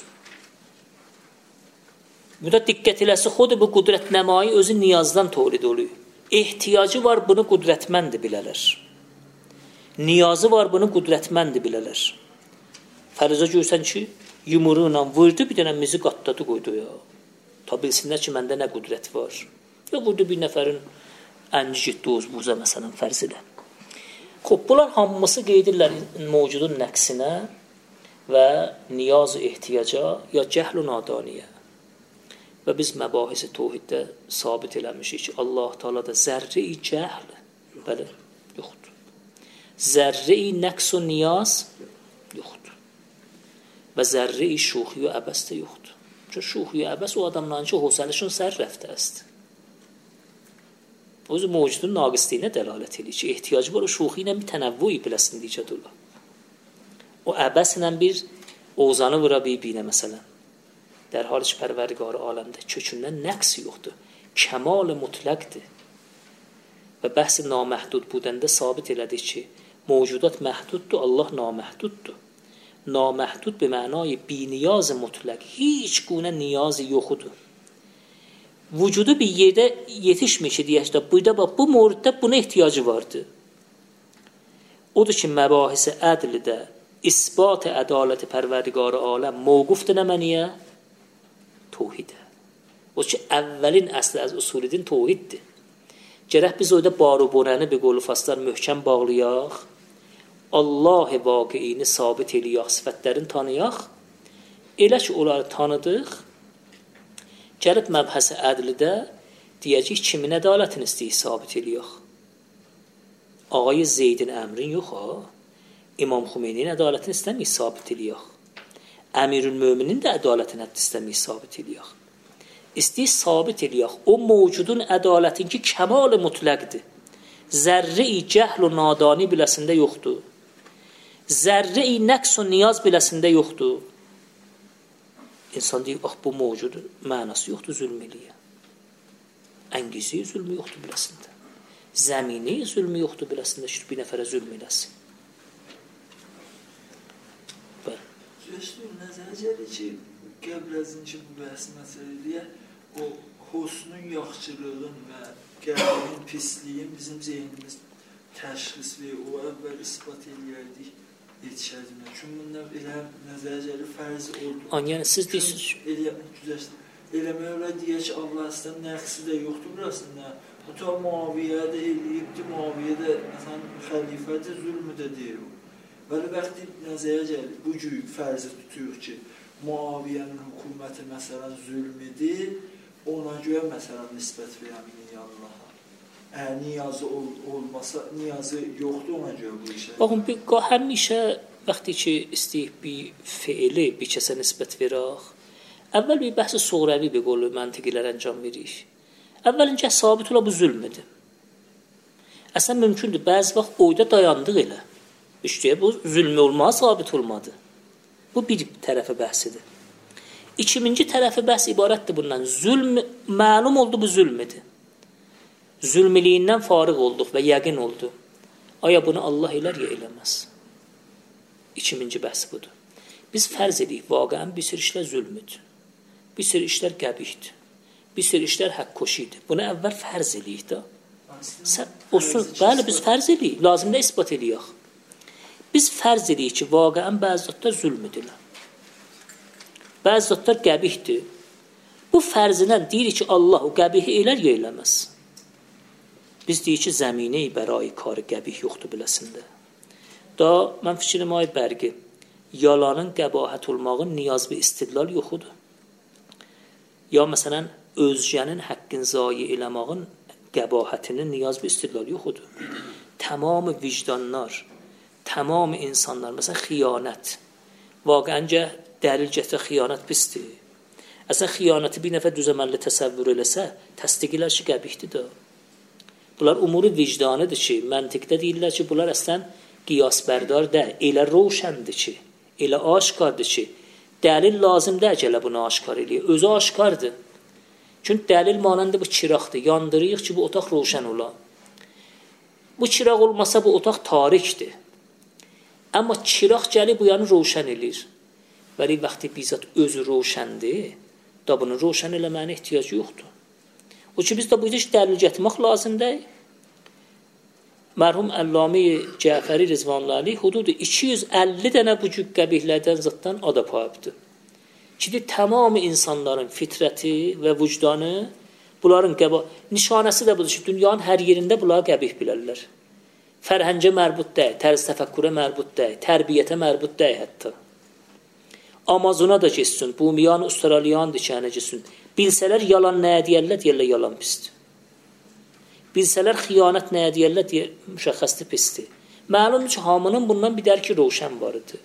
Burada diqqət eləsi xodu bu qudrət nəmai özü niyazdan tolid oluyor. Ehtiyacı var bunu qudrətməndir bilələr. Niyazı var bunu qudrətməndir bilələr. Fərizə görsən ki, yumruğu ilə vurdu, bir dənə mizi qatladı qoydu ya. Ta bilsinlər ki, məndə nə qudrət var. Ya vurdu bir nəfərin ənci getdi oz buza məsələn fərz elə. Bunlar hamısı qeydirlər mövcudun nəqsinə və niyaz-ı ehtiyaca ya cəhl-ü nadaniyə. Və biz məbahisi tohiddə sabit eləmişik ki, Allah Teala da zərri-i cəhl bəli, yoxdur. Zərri-i nəqs-ü niyaz yoxdur. Və zərri-i şuxi və əbəs də yoxdur. Çünki şuxi və əbəs o adamların ki, hosəlişin sər rəftə əstdir. O yüzden mevcudun naqisliyinə dəlalət edir ki, ehtiyacı var o şuxi ilə bir tənəvvü biləsin deyəcəkdirlər. O əbəslə bir oğuzanı vura bir-birinə məsələn. Dərhal ki, pərverdigarı aləmdə kökündən nəqsi yoxdur. Kəmal mütləqdir. Və bəhs-i naməhdud budəndə sabit elədik ki, mevcudat məhduddur, Allah naməhduddur. Naməhdud be mənayı biniyaz mütləq. Heç günə niyazı yoxudur. Vücudu bir yerdə yetişmiş deyək də, bu mövriddə buna ehtiyacı vardı. Odur ki, məbahisi ədlidə isbat-ı ədaləti pərverdigarı aləm mövqufdur nə məniyə? Tohidə. O ki, əvvəlin əsli az usulidin tohiddir. Gərək biz orada bar-ı borəni bir qolu faslar möhkəm bağlayaq, Allah vaqiini sabit eləyək, sifətlərini tanıyaq, elə ki, onları tanıdıq, gəlib məbhəsi ədlidə deyəcək kimin ədalətini istəyik sabit eləyək. Ağayı Zeydin əmrin yox ha, İmam Xümeyni'nin ədalətini istəməyik sabit eləyək. Əmirül-Möminin də ədalətini hətta istəməyik sabit eləyək. İstəyik sabit eləyək. O mövcudun ədalətin ki, kəmal-ı mütləqdir. Zərri-i cəhl-ü nadani biləsində yoxdur. Zərri-i nəqs-ü niyaz biləsində yoxdur. İnsan deyir, bu mövcudun mənası yoxdur zülm eləyə. Əngizi zülmü yoxdur biləsində. Zəmini zülmü yoxdur biləsində ki, bir nəfərə zülm eləsin. Nəzərə gəlir ki, qəbl əzin ki, bu bəhs məsələliyə o hosnun yaxçılığın və qəblinin pisliyin bizim zeynimiz təşxis və o əvvəl ispat eləyərdik yetişərdimə. Çünki bunlar elə nəzərə gəlir fərz oldu. Yəni siz deyirsiniz eləmək olar deyək ki, Allah əslən nəqsi də yoxdur burasında. Bu ta Muaviyyə də eləyibdir, Muaviyyə də məsələn xəlifədir, zülmü də deyir o. Bəli, bəxti nəzərə gəlir, bu gün fərzi tutuyor ki, Muaviyyənin hökuməti məsələn zülmidir, ona görə məsələn nisbət verəmini Allaha. Niyazı olmasa, niyazı yoxdur ona görə bu işə. Baxın, həmişə vaxtı ki, istəyib bir feili bir kəsə nisbət verək, əvvəl bir bəhs-i suğrəvi bir qolu məntiqilər əncam veririk. Əvvəlincə sabit ola bu zülmüdür. Əslən mümkündür, bəzi vaxt oyda dayandıq elə. Üçtəyə bu zülmü olmağa sabit olmadı. Bu bir tərəfi bəhsidir. İkinci tərəfi bəhs ibarətdir bundan. Zülm, məlum oldu bu zülmüdür. Zülmiliyindən fariq olduq və yəqin oldu. Aya bunu Allah elər ya eləməz. İkinci bəhsi budur. Biz fərz edirik, vaqəən bir sürü işlər zülmüdür. Bir sürü işlər qəbihdir. Bir sürü işlər həqqoşidir. Bunu əvvəl fərz edirik da. Olsun, bəli, biz fərz edirik. Lazım da isbat edirik. Biz fərz edirik ki, vaqəən bəzi zatlar zülmüdürlər. Bəzi zatlar qəbihdir. Bu fərzindən deyirik ki, Allah o qəbihi elər ya eləməz. Biz deyirik ki, zəminə-i bərai karı qəbih yoxdur biləsində. Da, mən fikrim ay bərqi, yalanın qəbahət olmağın niyaz və istidlal yoxudur. Ya məsələn, özgənin həqqin zayi eləmağın qəbahətinin niyaz və istidlal yoxudur. Tamam vicdanlar, tamam insanlar, məsələn, xiyanət. Vaqəncə dəlil gətirə xiyanət pisdir. Əsən xiyanəti bir nəfər düzəməlli təsəvvür eləsə, təsdiq elər ki, qəbihdir də. Bunlar umuru vicdanıdır ki, məntiqdə deyirlər ki, bunlar əslən qiyas bərdar deyil, elə roşəndir ki, elə aşkardır ki, dəlil lazımdır gələ bunu aşkar eləyir, özü aşkardır. Çünki dəlil manəndə bu çıraqdır, yandırıyıq ki, bu otaq roşən ola. Bu çıraq olmasa bu otaq tarikdir. Amma çıraq gəlib bu yanı roşən eləyir. Vəli vaxtı bizzat özü roşəndir, da bunu roşən eləməyinə ehtiyac yoxdur. O ki, biz də bu iş dəlil gətirmək lazımdır. Mərhum Əlləmi Cəfəri Rizvanlı hududu 250 dənə bu cür qəbihlərdən zıtdan ada payıbdır. Ki, tamamı insanların fitrəti və vicdanı bunların nişanəsi də budur ki, dünyanın hər yerində bunlar qəbih bilərlər. Fərhəncə mərbut deyil, tərz təfəkkürə mərbut deyil, tərbiyyətə mərbut deyil hətta. Amazona da geçsin, Bumiyan, Australiyan dikənə geçsin. Bilsələr yalan nəyə deyərlər, deyərlər yalan pisdir. Bilsələr xiyanət nəyə deyərlər, müşəxəsdir pisdir. Məlumdur ki, hamının bundan bir dərki roşən var idi.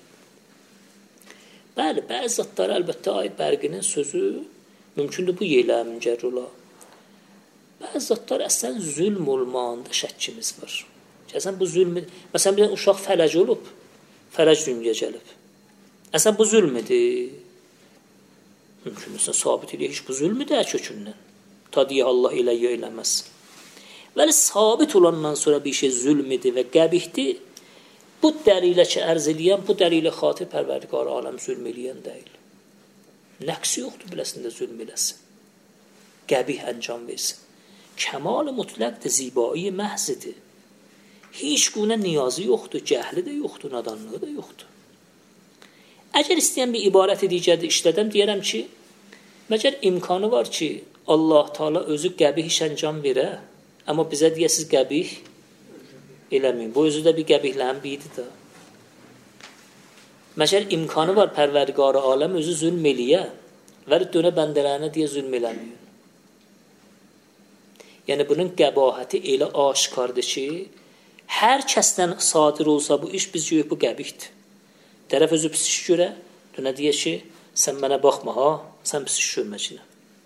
Bəli, bəzi zatları əlbəttə ay bərqinin sözü mümkündür bu yelə müncər ola. Bəzi zatlar əslən zülm olmağında şəkkimiz var. Əslən bu zülmü, məsələn bir uşaq fələc olub, fələc dünyaya gəlib. Əslən bu zülmüdür. Mümkünsə sabit eləyək, bu zülmüdür kökündən. Ta deyə Allah eləyə eləməz. Vəli sabit olandan sonra bir şey zülmüdür və qəbihdir. Bu dəlilə ki, ərz eləyən, bu dəlilə xatir pərverdigar aləm zülm eləyən deyil. Nəqsi yoxdur biləsində zülm eləsin. Qəbih əncam versin. Kəmal-i mütləqdir, zibai məhzidir. Heç günə niyazı yoxdur, cəhli də yoxdur, nadanlığı da yoxdur. Əgər istəyən bir ibarəti digərdə işlədəm, deyərəm ki, məgər imkanı var ki, Allah Teala özü qəbih iş əncam verə, amma bizə deyəsiz qəbih eləməyin. Bu özü də bir qəbihlərin biridir də. Məgər imkanı var pərverdigar aləm özü zülm eləyə və dönə bəndələrinə deyə zülm eləməyin. Yəni bunun qəbahəti elə aşkardır ki, hər kəsdən sadir olsa bu iş biz görək bu qəbihdir. Tərəf özü pis iş görə, dönə deyə ki, sən mənə baxma ha, sən pis iş görməcinə.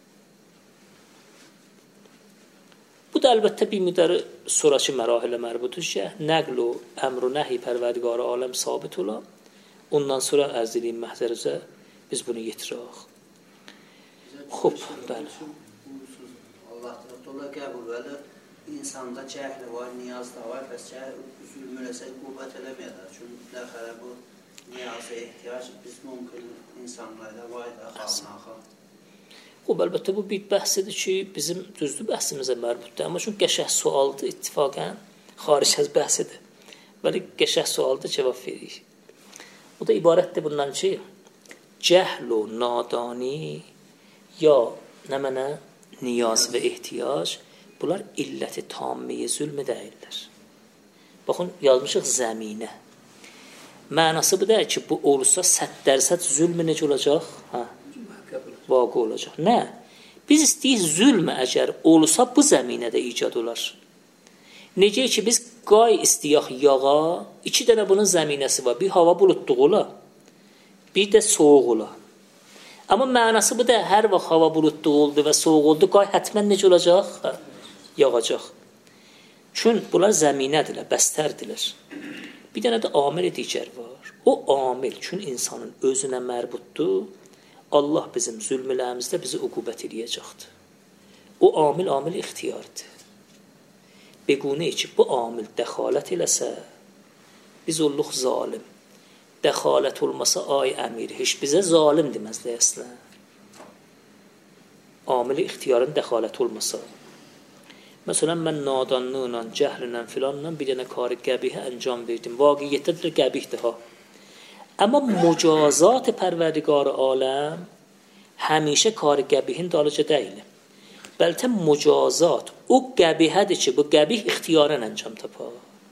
Bu da əlbəttə bir müdəri sonraki mərahilə mərbudur ki, nəql o əmr-u nəhi pərverdigar aləm sabit ola, ondan sonra ərz edeyim məhzərizə biz bunu yetirək. Xub, bəli. Allah Teala qəbul vəli insanda cəhli var, niyaz da var, bəs zülm eləsə qüvvət eləməyələr. Çünki ləxərə bu niyazə ehtiyac biz mümkün insanlarla var da xalqına. Xub, əlbəttə bu bir bəhsidir ki, bizim düzdür bəhsimizə mərbutdur. Amma çünki qəşəh sualdır, ittifaqən xaricəz bəhsidir. Bəli, qəşəh sualdır, cavab veririk. Bu da ibarətdir bundan ki, cəhl o nadani ya nə mənə niyaz və ehtiyac, bunlar illəti tammiyə zülmü deyirlər. Baxın, yazmışıq zəminə. Mənası bu deyil ki, bu olursa 100% zülmü necə olacaq? Vaqı olacaq. Nə? Biz istəyik zülmü əgər olursa bu zəminədə icad olar. Necə ki, biz qay istəyək yağa, 2 dənə bunun zəminəsi var. Bir hava bulutluq ola, bir də soğuq ola. Amma mənası bu da hər vaxt hava bulutluq oldu və soğuq oldu, qay hətmən necə olacaq? Yağacaq. Çünki bunlar zəminədirlər, bəstərdirlər. Bir dənə də amil digər var. O amil çün insanın özünə mərbutdur. Allah bizim zülmlərimizdə bizi uqubət eləyəcəkdir. O amil ixtiyardır. Bequnə ki, bu amil dəxalət eləsə, biz olluq zalim. Dəxalət olmasa, ay əmir, heç bizə zalim deməzlər əslən. Amil ixtiyarın dəxalət olmasa. Məsələn, mən nadanlıqla, cəhlinlə, filanla bir dənə karı qəbihə əncam verdim. Vaqiyyətdə də qəbihdir ha. Amma mücazat pərverdigar aləm həmişə karı qəbihin dalıca deyil. Bəlkə mücazat o qəbihədir ki, bu qəbih ixtiyarən əncam tapar.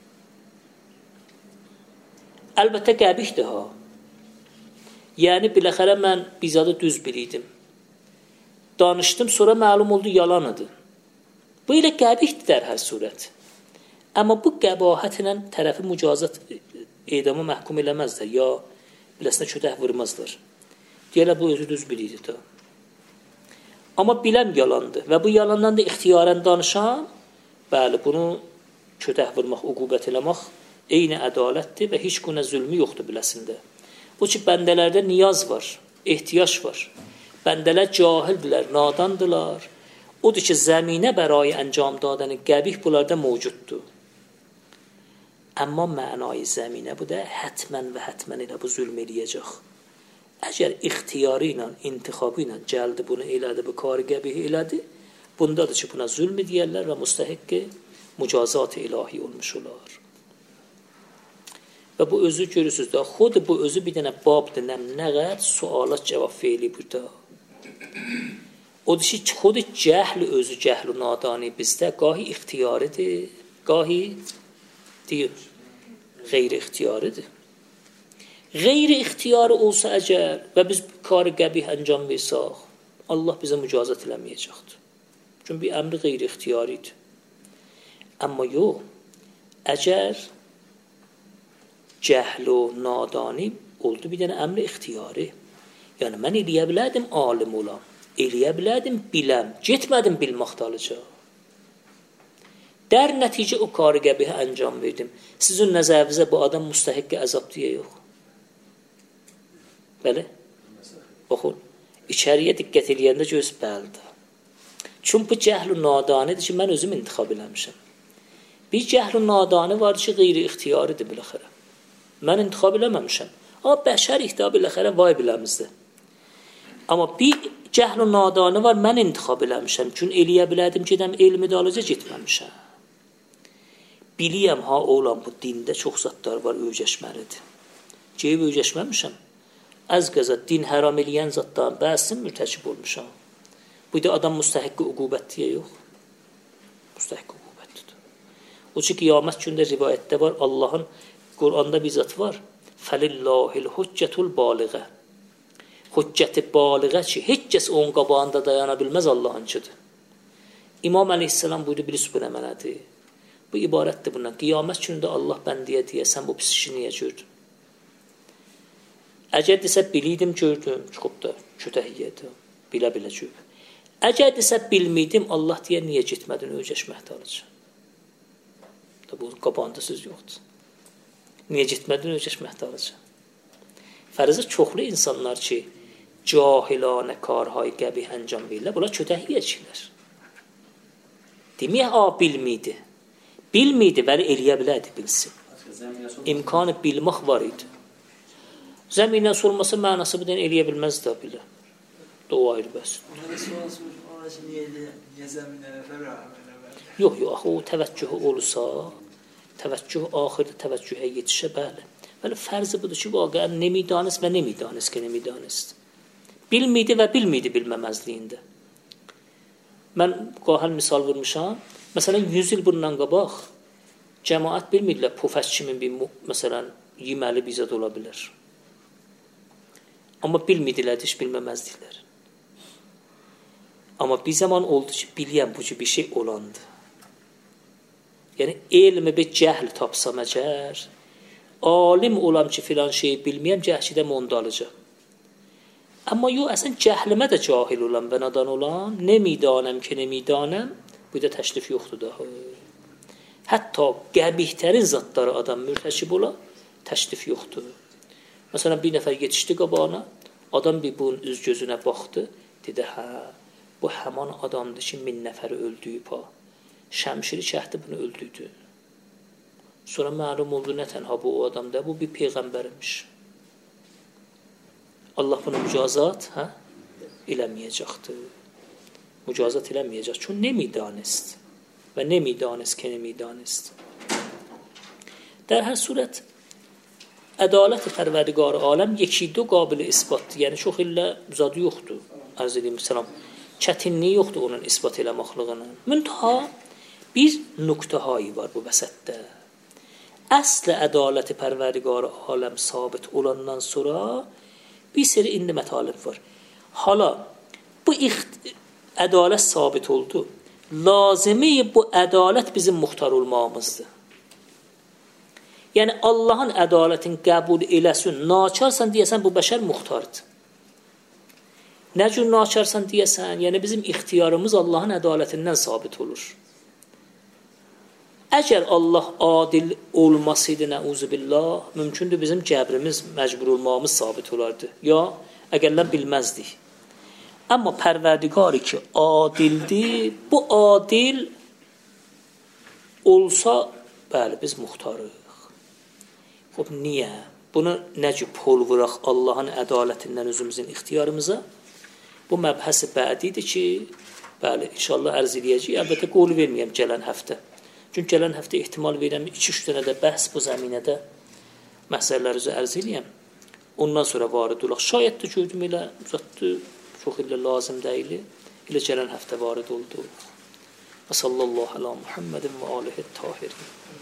Əlbəttə qəbihdir ha. Yəni, biləxərə mən bizadı düz biliydim. Danışdım, sonra məlum oldu, yalanıdır. Bu ilə qəbihdir در hər surət. Amma bu qəbahət ilə tərəfi mücazat edamı məhkum eləməzlər, ya biləsinə kötək vurmazlar. Deyələ, bu özü düz biliydi da. Amma biləm yalandır və bu yalandan da ixtiyarən danışam, bəli, bunu kötək vurmaq, uqubət eləmək eyni ədalətdir və heç günə zülmü yoxdur biləsində. Bu ki, bəndələrdə niyaz var, ehtiyac var. Bəndələr cahildirlər, nadandılar. Odur ki, zəminə bərai əncam dadəni qəbih bunlarda mövcuddur. Amma mənayı zəminə bu da hətmən və hətmən elə bu zülm eləyəcək. Əgər ixtiyarı ilə, intixabı ilə gəldi bunu elədi, bu karı qəbih elədi, bundadır ki, buna zülm deyərlər və müstəhiqqi mücazat ilahi olmuş olar. Və bu özü görürsünüz da, xud bu özü bir dənə babdır, nə qəd sualat cavab feyli burada. Odur ki, xud cəhl özü, cəhl nadani bizdə gahi ixtiyarıdır, gahi deyir, qeyri ixtiyarıdır. Qeyri ixtiyarı olsa əgər və biz karı qəbih əncam versək, Allah bizə mücazat eləməyəcəkdir. Çünki bir əmri qeyri ixtiyaridir. Amma yox, əgər cəhl o nadani oldu bir dənə əmri ixtiyari, yəni mən eləyə bilədim alim olam, eləyə bilədim biləm, getmədim bilmək dalıca. Dər nəticə o karı qəbihə əncam verdim. Sizin nəzərinizə bu adam müstəhiqqi əzab deyə yox. Bəli? Baxın, içəriyə diqqət eləyəndə göz bəldir. Çünki bu cəhl-ü nadanidir ki, mən özüm intixab eləmişəm. Bir cəhl-ü nadani var ki, qeyri-ixtiyaridir biləxərə. Mən intixab eləməmişəm. Amma bəşər ixtiyab biləxərə vay biləmizdir. Amma bir cəhl-ü nadani var, mən intixab eləmişəm. Çünki eləyə bilədim, gedəm elmi dalıca getməmişəm. Biliyəm, ha, oğlan, bu dində çox zatlar var, öyrəşməlidir. Ceyb öyrəşməmişəm. Az qəza din haram eləyən zatdan bəsin mürtəkib olmuşam. Bu da adam müstəhiqqi uqubətliyə yox. Müstəhiqqi uqubətlidir. O ki, qiyamət gündə rivayətdə var, Allahın Qur'anda bir zat var. Fəlillahil hüccətul baligə. Hüccəti baligə ki, heç kəs onun qabağında dayana bilməz Allahınçıdır. İmam əleyhissalam buydu, birisi bu nə mənədir? Bu ibarətdir bundan. Qiyamət gündə Allah bəndiyə deyəsən, bu pis işi niyə gördün? Əgər desə biliydim, gördüm, çıxıb da kötəhiyyədir, bilə-bilə gördüm. Əgər desə bilmiydim, Allah deyə niyə getmədin öyrəşməkdə alacaq? Bu qabağında söz yoxdur. Niyə getmədin öyrəşməkdə alacaq? Fərzə çoxlu insanlar ki, cahilanə karhay qəbih əncam verirlər, bunlar kötəhiyyəçilər. Deməyək, bilmiydi. Bilmiydi, vəli eləyə bilərdi, bilsin. İmkanı bilmək var idi. Zəminə sorması mənası bu den eləyə bilməz də bilə. O ayrı bəs. Ona da sual soruşum, ona ki, niyə zəminə fəraq? Yox, o təvəccühü olursa, təvəccüh axırda təvəccühə yetişə, bəli. Bəli, fərzi budur ki, vaqəən nemidanist və nemidanist ki, nemidanist. Bilmiydi və bilmiydi bilməməzliyində. Mən qahəl misal vurmuşam. Məsələn, 100 il bundan qabaq cəmaət bilmirdilər, pufəs kimin bir, məsələn, yeməli bizət ola bilər. Amma bilmirdilər, heç bilməməzdilər. Amma bir zaman oldu ki, biliyəm bu ki, bir şey olandı. Yəni, elmi bir cəhl tapsam əgər, alim olam ki, filan şeyi bilməyəm, cəhşidəm onda alacaq. Amma yox, əsən cəhlimə də cahil olam və nadan olam, nemidanəm ki, nemidanəm, bu da təşrif yoxdur da. Hətta qəbihtərin zatları adam mürtəkib ola, təşrif yoxdur. Məsələn, bir nəfər yetişdi qabağına, adam bir bunun üz gözünə baxdı, dedi, hə, bu həman adamdır ki, 1000 nəfəri öldüyüb ha. Şəmşiri çəkdi, bunu öldüydü. Sonra məlum oldu, nə tənha bu o adamdır, bu bir peyğəmbərmiş. Allah bunu mücazat eləməyəcəkdir. Mücazat eləməyəcək. Çünki nemidanist. Və nemidanist ki, nemidanist. در هر صورت عدالت پروردگار عالم یکی دو قابل اثبات یعنی çox illə zadı yoxdur arz edeyim selam çətinliyi yoxdur onun isbat eləməkliğinin müntəha bir nöqtəhayı var bu vəsətdə əsl ədaləti pərverdigar aləm sabit olandan sonra bir seri indi mətalib var hala bu ədalət sabit oldu lazimi bu ədalət bizim muxtar olmağımızdır yəni Allahın ədalətini qəbul eləsin, naçarsan deyəsən bu bəşər muxtardır. Nə cür naçarsan deyəsən, yəni bizim ixtiyarımız Allahın ədalətindən sabit olur. Əgər Allah adil olmasaydı, nəuzubillah, mümkündür bizim cəbrimiz, məcbur olmağımız sabit olardı. Ya, əgərlər bilməzdik. Amma pərverdigarı ki, adildir, bu adil olsa, bəli, biz muxtarıq. Xub, niyə? Bunu necə pol vuraq Allahın ədalətindən özümüzün ixtiyarımıza? Bu məbhəsi bədidir ki, bəli, inşallah ərz edəcəyik. Əlbəttə, qol verməyəm gələn həftə. Çünki gələn həftə ehtimal verəm 2-3 dənə də bəhs bu zəminədə məsələlərinizi ərz edəyəm. Ondan sonra varid olaq. Şayət də gördüm elə uzatdı, çox ilə lazım deyil. Elə gələn həftə varid oldu. Və sallallahu ala Muhammedin və alihi tahirin.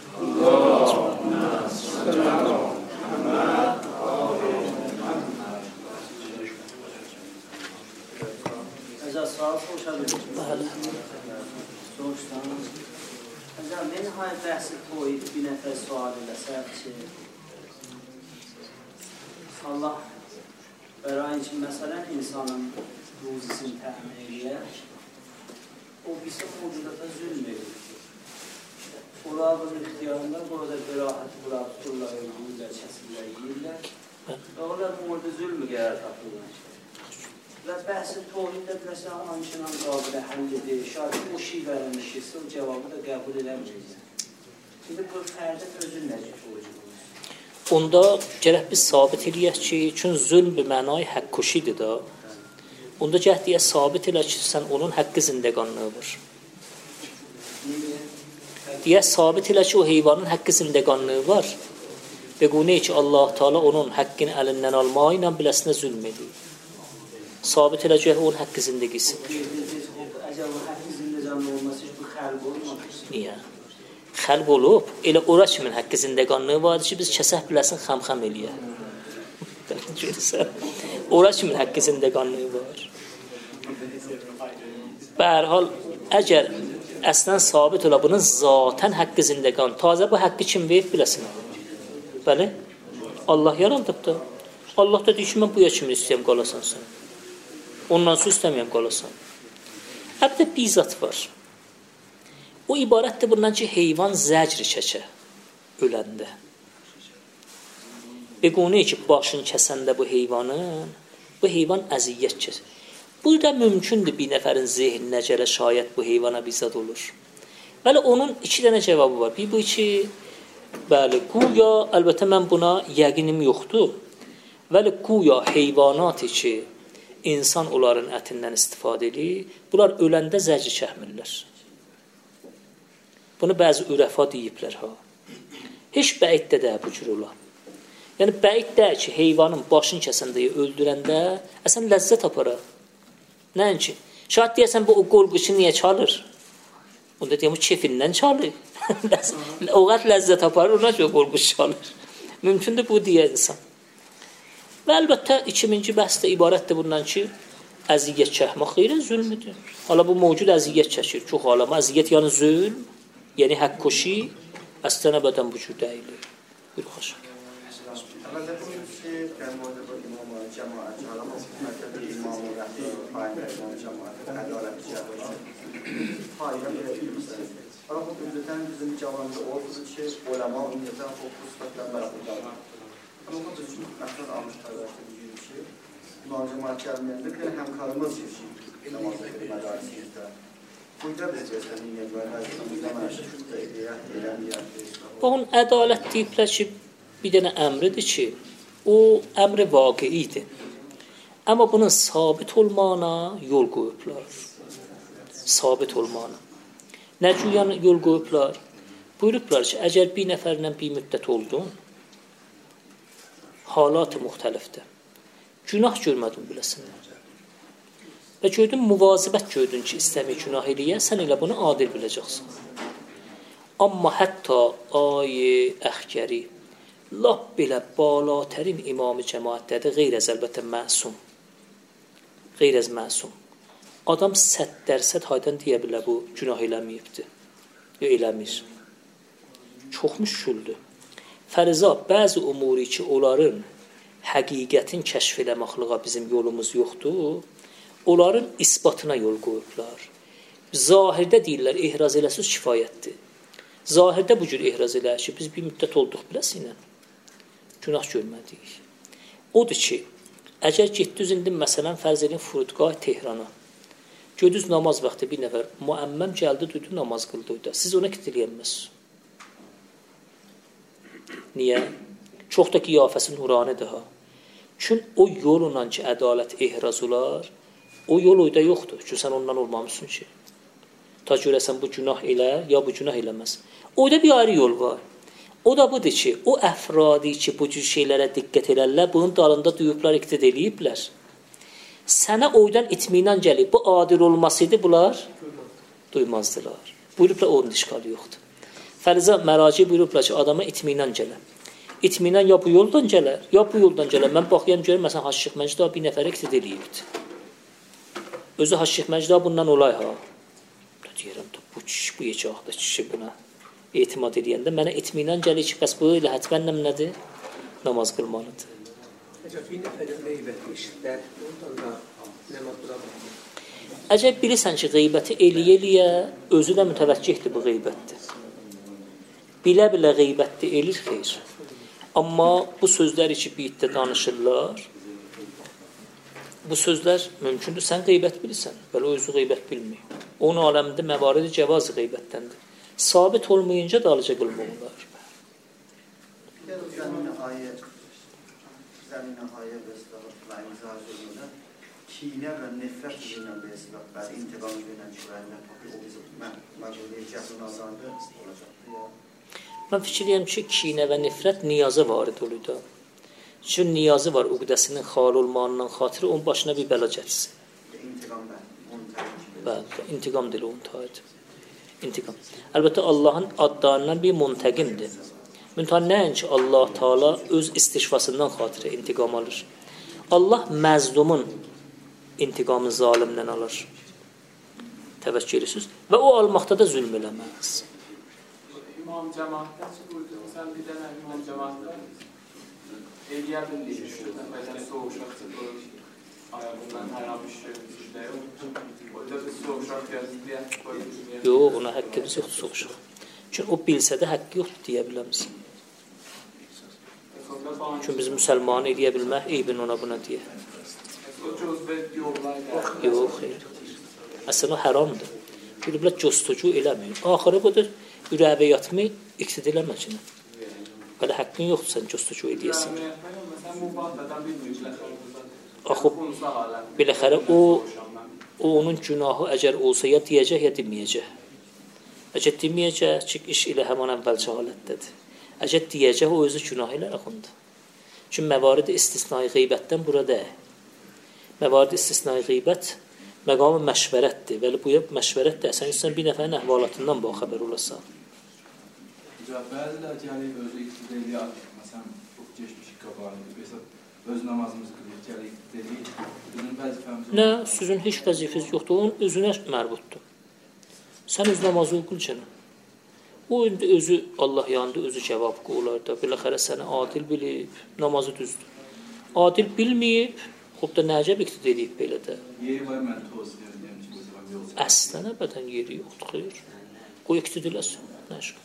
sual soruşabilirim. Bəli. Soruşsanız. Hocam, ben hay bəhsi toyib bir nəfər sual eləsək ki, Allah bərayin ki, məsələn, insanın ruzisini təmin edir, o bizim mövcudata zülm edir. Onların ixtiyarında burada bərahəti bura tuturlar, öldürürlər, kəsirlər, yiyirlər və onlar burada zülmü qərar tapırlar. Və bəhsi toyibdə biləsə anışınan qabilə həll edir, şarkı o şey verilmişsə, o cavabı da qəbul eləməyəcək. Şimdi bu fərdin özün necə toyib olur? Onda gərək biz sabit eləyək ki, çünki zülm bir mənayı həqquşidir da. Onda gərək deyə sabit elə ki, sən onun haqqı zindəqanlığı var. Deyə sabit elə ki, o heyvanın haqqı zindəqanlığı var. Və qunə ki, Allah Teala onun haqqını əlindən almağı ilə biləsinə zülm edir. Sabit elə ki, onun haqqı zindəqisidir. Əgər o haqqı zindəqanlı olması bu xəlq olmamış. Niyə? Xəlq olub, elə ora kimin haqqı zindəqanlığı vardır ki, biz kəsək biləsin xam-xam eləyək. Ora kimin haqqı zindəqanlığı var. Bərhal, əgər əslən sabit ola bunun zatən haqqı zindəqan, tazə bu haqqı kim verib biləsin. Bəli, Allah yaradıb da. Allah da deyir ki, mən buya kimin istəyəm qalasan sən. Ondan sonra istəməyəm qalasan. Hətta bir zat var. O ibarətdir bundan ki, heyvan zəcri çəkə öləndə. Bequnə ki, başını kəsəndə bu heyvanın, bu heyvan əziyyət kəsir. Burada mümkündür bir nəfərin zehninə görə şayət bu heyvana bizad olur. Bəli, onun iki dənə cavabı var. Bir bu ki, bəli, quya, əlbəttə mən buna yəqinim yoxdur. Bəli, quya heyvanatı ki, insan onların ətindən istifadə edir, bunlar öləndə zəcri çəkmirlər. Bunu bəzi ürəfa deyiblər ha. Heç bəiddə də bu cür ola. Yəni bəiddə ki, heyvanın başını kəsəndə, öldürəndə əsən ləzzət apara. Nəyin ki? Şahid deyəsən bu o qolquşu niyə çalır? Onda deyəm, o kefindən çalır. O qədər ləzzət aparır, ona ki o qolquş çalır. Mümkündür bu deyə insan. Və əlbəttə 2000-ci bəhsdə ibarətdir bundan ki, əziyyət çəkmək xeyrən zülmüdür. Hala bu mövcud əziyyət çəkir. Çox alama əziyyət yəni zülm, yəni həqquşi, əslən əbədən bu cür deyilir. Buyur, xoş. البته اون که در مورد با امام و جماعت حالا مطلب امام و رهبر و قائم امام جماعت عدالت جماعت قائم حالا خب بزرگتر Məsələn, bizim cavanda olduğu şey, ulema ümumiyyətən bu sıfatlar məqbullardır. Ama bu bizim məqsad almış paylaşdığımız bir şey. İmam cemaat gəlməyəndə bir həmkarımız namazda mədarisimizdə. Burada biz göstərin Onun ədalət deyiblər ki, bir dənə əmridir ki, o əmri vaqiidir. Amma bunun sabit olmağına yol qoyublar. Sabit olmağına. Nə cüyan yol qoyublar? Buyurublar ki, əgər bir nəfərlə bir müddət oldun, halat-ı müxtəlifdir. Günah görmədin biləsinlər. Və gördün, muvazibət gördün ki, istəmək günah eləyə, sən elə bunu adil biləcəksən. Amma hətta ayi, əxgəri, lap belə balatərin imam-ı cəmaatdədir, qeyr-əz əlbətə məsum. Qeyr-əz məsum. Adam 100% haydan deyə bilər, bu günah eləməyibdir. Ya eləmir. Çox müşküldür. Fəriza, bəzi umuri ki, onların həqiqətin kəşf eləməklığa bizim yolumuz yoxdur, onların isbatına yol qoyublar. Zahirdə deyirlər, ehraz eləsiz kifayətdir. Zahirdə bu cür ehraz elə ki, biz bir müddət olduq biləsinə, günah görmədik. Odur ki, əgər getdiniz indi məsələn fərz edin Furudqah Tehrana, gördünüz namaz vaxtı bir nəfər müəmməm gəldi, duydu, namaz qıldı. Siz ona kitləyənməz. Niyə? Çox da qiyafəsi nuranidir ha. Çünki o yolla ki, ədalət ehraz olar, o yol oyda yoxdur ki, sən ondan olmamışsın ki. Ta görəsən bu günah elə, ya bu günah eləməz. Oyda bir ayrı yol var. O da budur ki, o əfradi ki, bu cür şeylərə diqqət elərlər, bunun dalında duyublar, iqtid eləyiblər. Sənə oydan itminan gəlib, bu adil olmasıydı, bunlar duymazdılar. Buyurublar, onun işqalı yoxdur. Fəriza məraci buyurublar ki, adama itminan gələr. İtminan ya bu yoldan gələr, ya bu yoldan gələr. Mən baxıyam, görürüm, məsələn, Haşiq Məcda bir nəfərə iqtid eləyibdir. Özü Haşiq Məcda bundan olay ha. Deyirəm, bu yecaqda kişi buna etimad edəndə mənə itminan gəlir ki, bəs bu ilə hətmənlə nədir? Namaz qılmalıdır. Əcəb bilirsən ki, qeybəti eləyə-eləyə özü də mütəvəccihdir bu qeybətdir. Bilə-bilə qeybətdir, eləyir xeyr. Amma bu sözləri ki, birlikdə danışırlar, bu sözlər mümkündür, sən qeybət bilirsən, bəli o özü qeybət bilmir. Onun aləmində məvaridi cəvazı qeybətdəndir. Sabit olmayınca da alıca qılmaq olar. Zəminə ayə və imza sözündə kinə və nefrət üzrünə və intiqam üzrünə kürəyində o bizim məqbuliyyət cəhsinin azardı olacaqdır ya. Mən fikirləyəm ki, kinə və nefrət niyaza varid oluydu. Çünki niyazı var, uqdəsinin xal olmağından xatırı onun başına bir bəla gəlsin. İntiqam bəli, intiqam dili onun taid. İntiqam. Əlbəttə Allahın adlarından bir muntəqimdir. Müntəqim nəinki Allah Taala öz istişfasından xatırı intiqam alır. Allah məzlumun intiqamı zalimdən alır. Təvəkkül edirsiniz və o almaqda da zülm eləməz. İmam cemaatdən çıxırdı. Sən bir dənə imam cemaatdən eləyə bilirsən. Məsələn, soğuşaq çıxır. Ayağından hər an bir şey işləyir. Orada bir soğuşaq yazılır. Yox, ona haqqımız yoxdur soğuşaq. Çünki o bilsə də haqqı yoxdur deyə biləmsin. Çünki biz müsəlmanı eləyə bilmək, eybin ona buna deyə. Yox, xeyr. Əslən o haramdır. Biliblər costucu eləməyin. Axırı budur, ürəviyyatımı iqsid eləməkini. Belə haqqın yoxdur sən costucu eləyəsin. Axı, biləxərə o onun günahı əgər olsa ya deyəcək, ya deməyəcək. Əgər deməyəcək, ki, iş ilə həman əvvəlcə halətdədir. Əgər deyəcək, o özü günah ilə əxundur. Çünki məvarid istisnai qeybətdən burada. Məvarid istisnai qeybət məqamı məşvərətdir. Vəli bu məşvərətdir. Sən bir nəfərin əhvalatından bu xəbər olasan. Bəzilər gəlir özü iqtid eləyir. Məsələn, çox geçmiş qabarır. Öz namazımız qılır, gəlir iqtid eləyir. Bizim vəzifəmiz... Nə, sizin heç vəzifəniz yoxdur. Onun özünə mərbutdur. Sən öz namazı qıl canım. O indi özü Allah yanında özü cavab qoyular da. Biləxərə səni adil bilib, namazı düzdür. Adil bilməyib, xub da nəcəb iqtid edib belə də. Yeri var, mən toz verirəm ki, əslən əbədən yeri yoxdur, xeyr. Qoy iktidürləsin. Nəşq.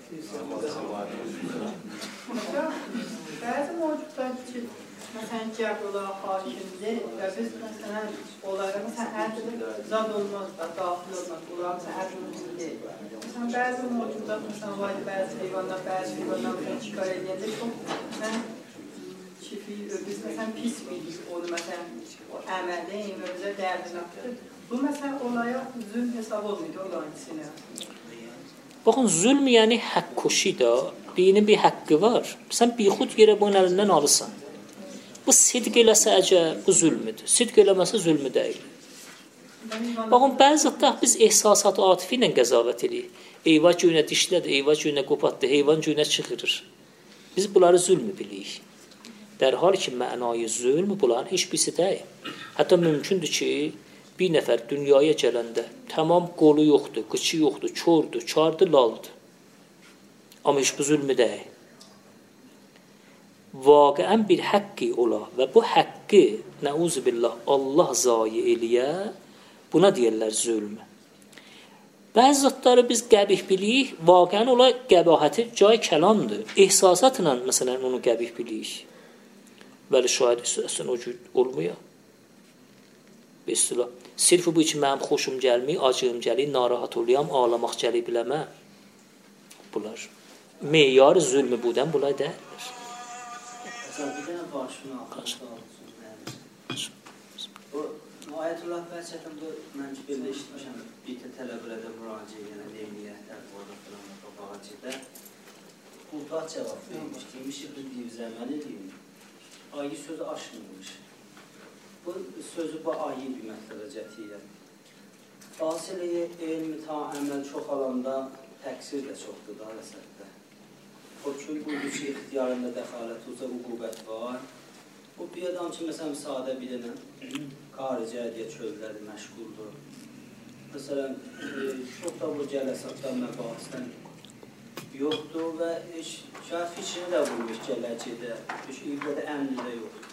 Bəzi mövcudlar ki, məsələn, Cəbrula, hakimdir və biz məsələn, onlara məsələn, hər türlü zad olmaz da, daxil olmaz, bunlar məsələn, hər türlü deyil. Məsələn, bəzi mövcudlar, məsələn, vaydı, bəzi heyvanlar məsələn, şikar edəndə çox, məsələn, çifi, biz məsələn, pis bilik onu, məsələn, o əməldə, bizə dərdini atır. Bu, məsələn, olaya zülm hesab olmaydı, onların içine. Baxın, zülm yəni haqq koşi da, birinin bir haqqı var. Sən bixud yerə bunun əlindən alırsan. Bu sidq eləsə əgər, bu zülmüdür. Sidq eləməsə zülmü deyil. Baxın, bəzi zətlər biz ehsasat atifi ilə qəzavət edirik. Eyvah günə dişlədir, eyvah günə qopatdır, heyvan günə çıxırır. Biz bunları zülmü bilirik. Dərhal ki, mənayı zülmü bunların heç birisi deyil. Hətta mümkündür ki, bir nəfər dünyaya gələndə tamam qolu yoxdur, qıçı yoxdur, kördur, kardır, laldır. Amma heç bu zülmü deyil. Vaqəən bir haqqı ola və bu haqqı, nəuzubillah, Allah zayi eləyə, buna deyirlər zülm. Bəzi zətləri biz qəbih bilirik, vaqəən ola qəbahəti cay kəlamdır. Ehsasatla, məsələn, onu qəbih bilirik. Bəli, şahid əslən o cür olmuyor. Bismillah. Sirf bu ki, mənim xoşum gəlmir, acığım gəlir, narahat oluyam, ağlamaq gəlir biləmə. Bunlar. Meyar zülmü budən bunlar deyirlər. Bir dənə başına axırda o Ayətullah Bəhçətin bu məncə belə işitmişəm, bir tələbələrdə müraciə edən evliyyətlər orada filan qabağacıda Qultat cavab vermiş, demiş ki, bu divzəməl edeyim, ayı sözü aşmırmış. Bu sözü bu ayı bir mətləbə cətiyyə. Fasiləyə elmi ta əməl çox alanda təqsir də çoxdur da rəsəddə. O ki, bu üç ixtiyarında dəxalət, uca uqubət var. O bir adam ki, məsələn, sadə bilənə, xaricə deyə çölləri məşğuldur. Məsələn, çox da bu gələsatdan, məbahisdən yoxdur və şəhət fikrini də vurmuş gələcəkdə, ildə də əmrində yoxdur.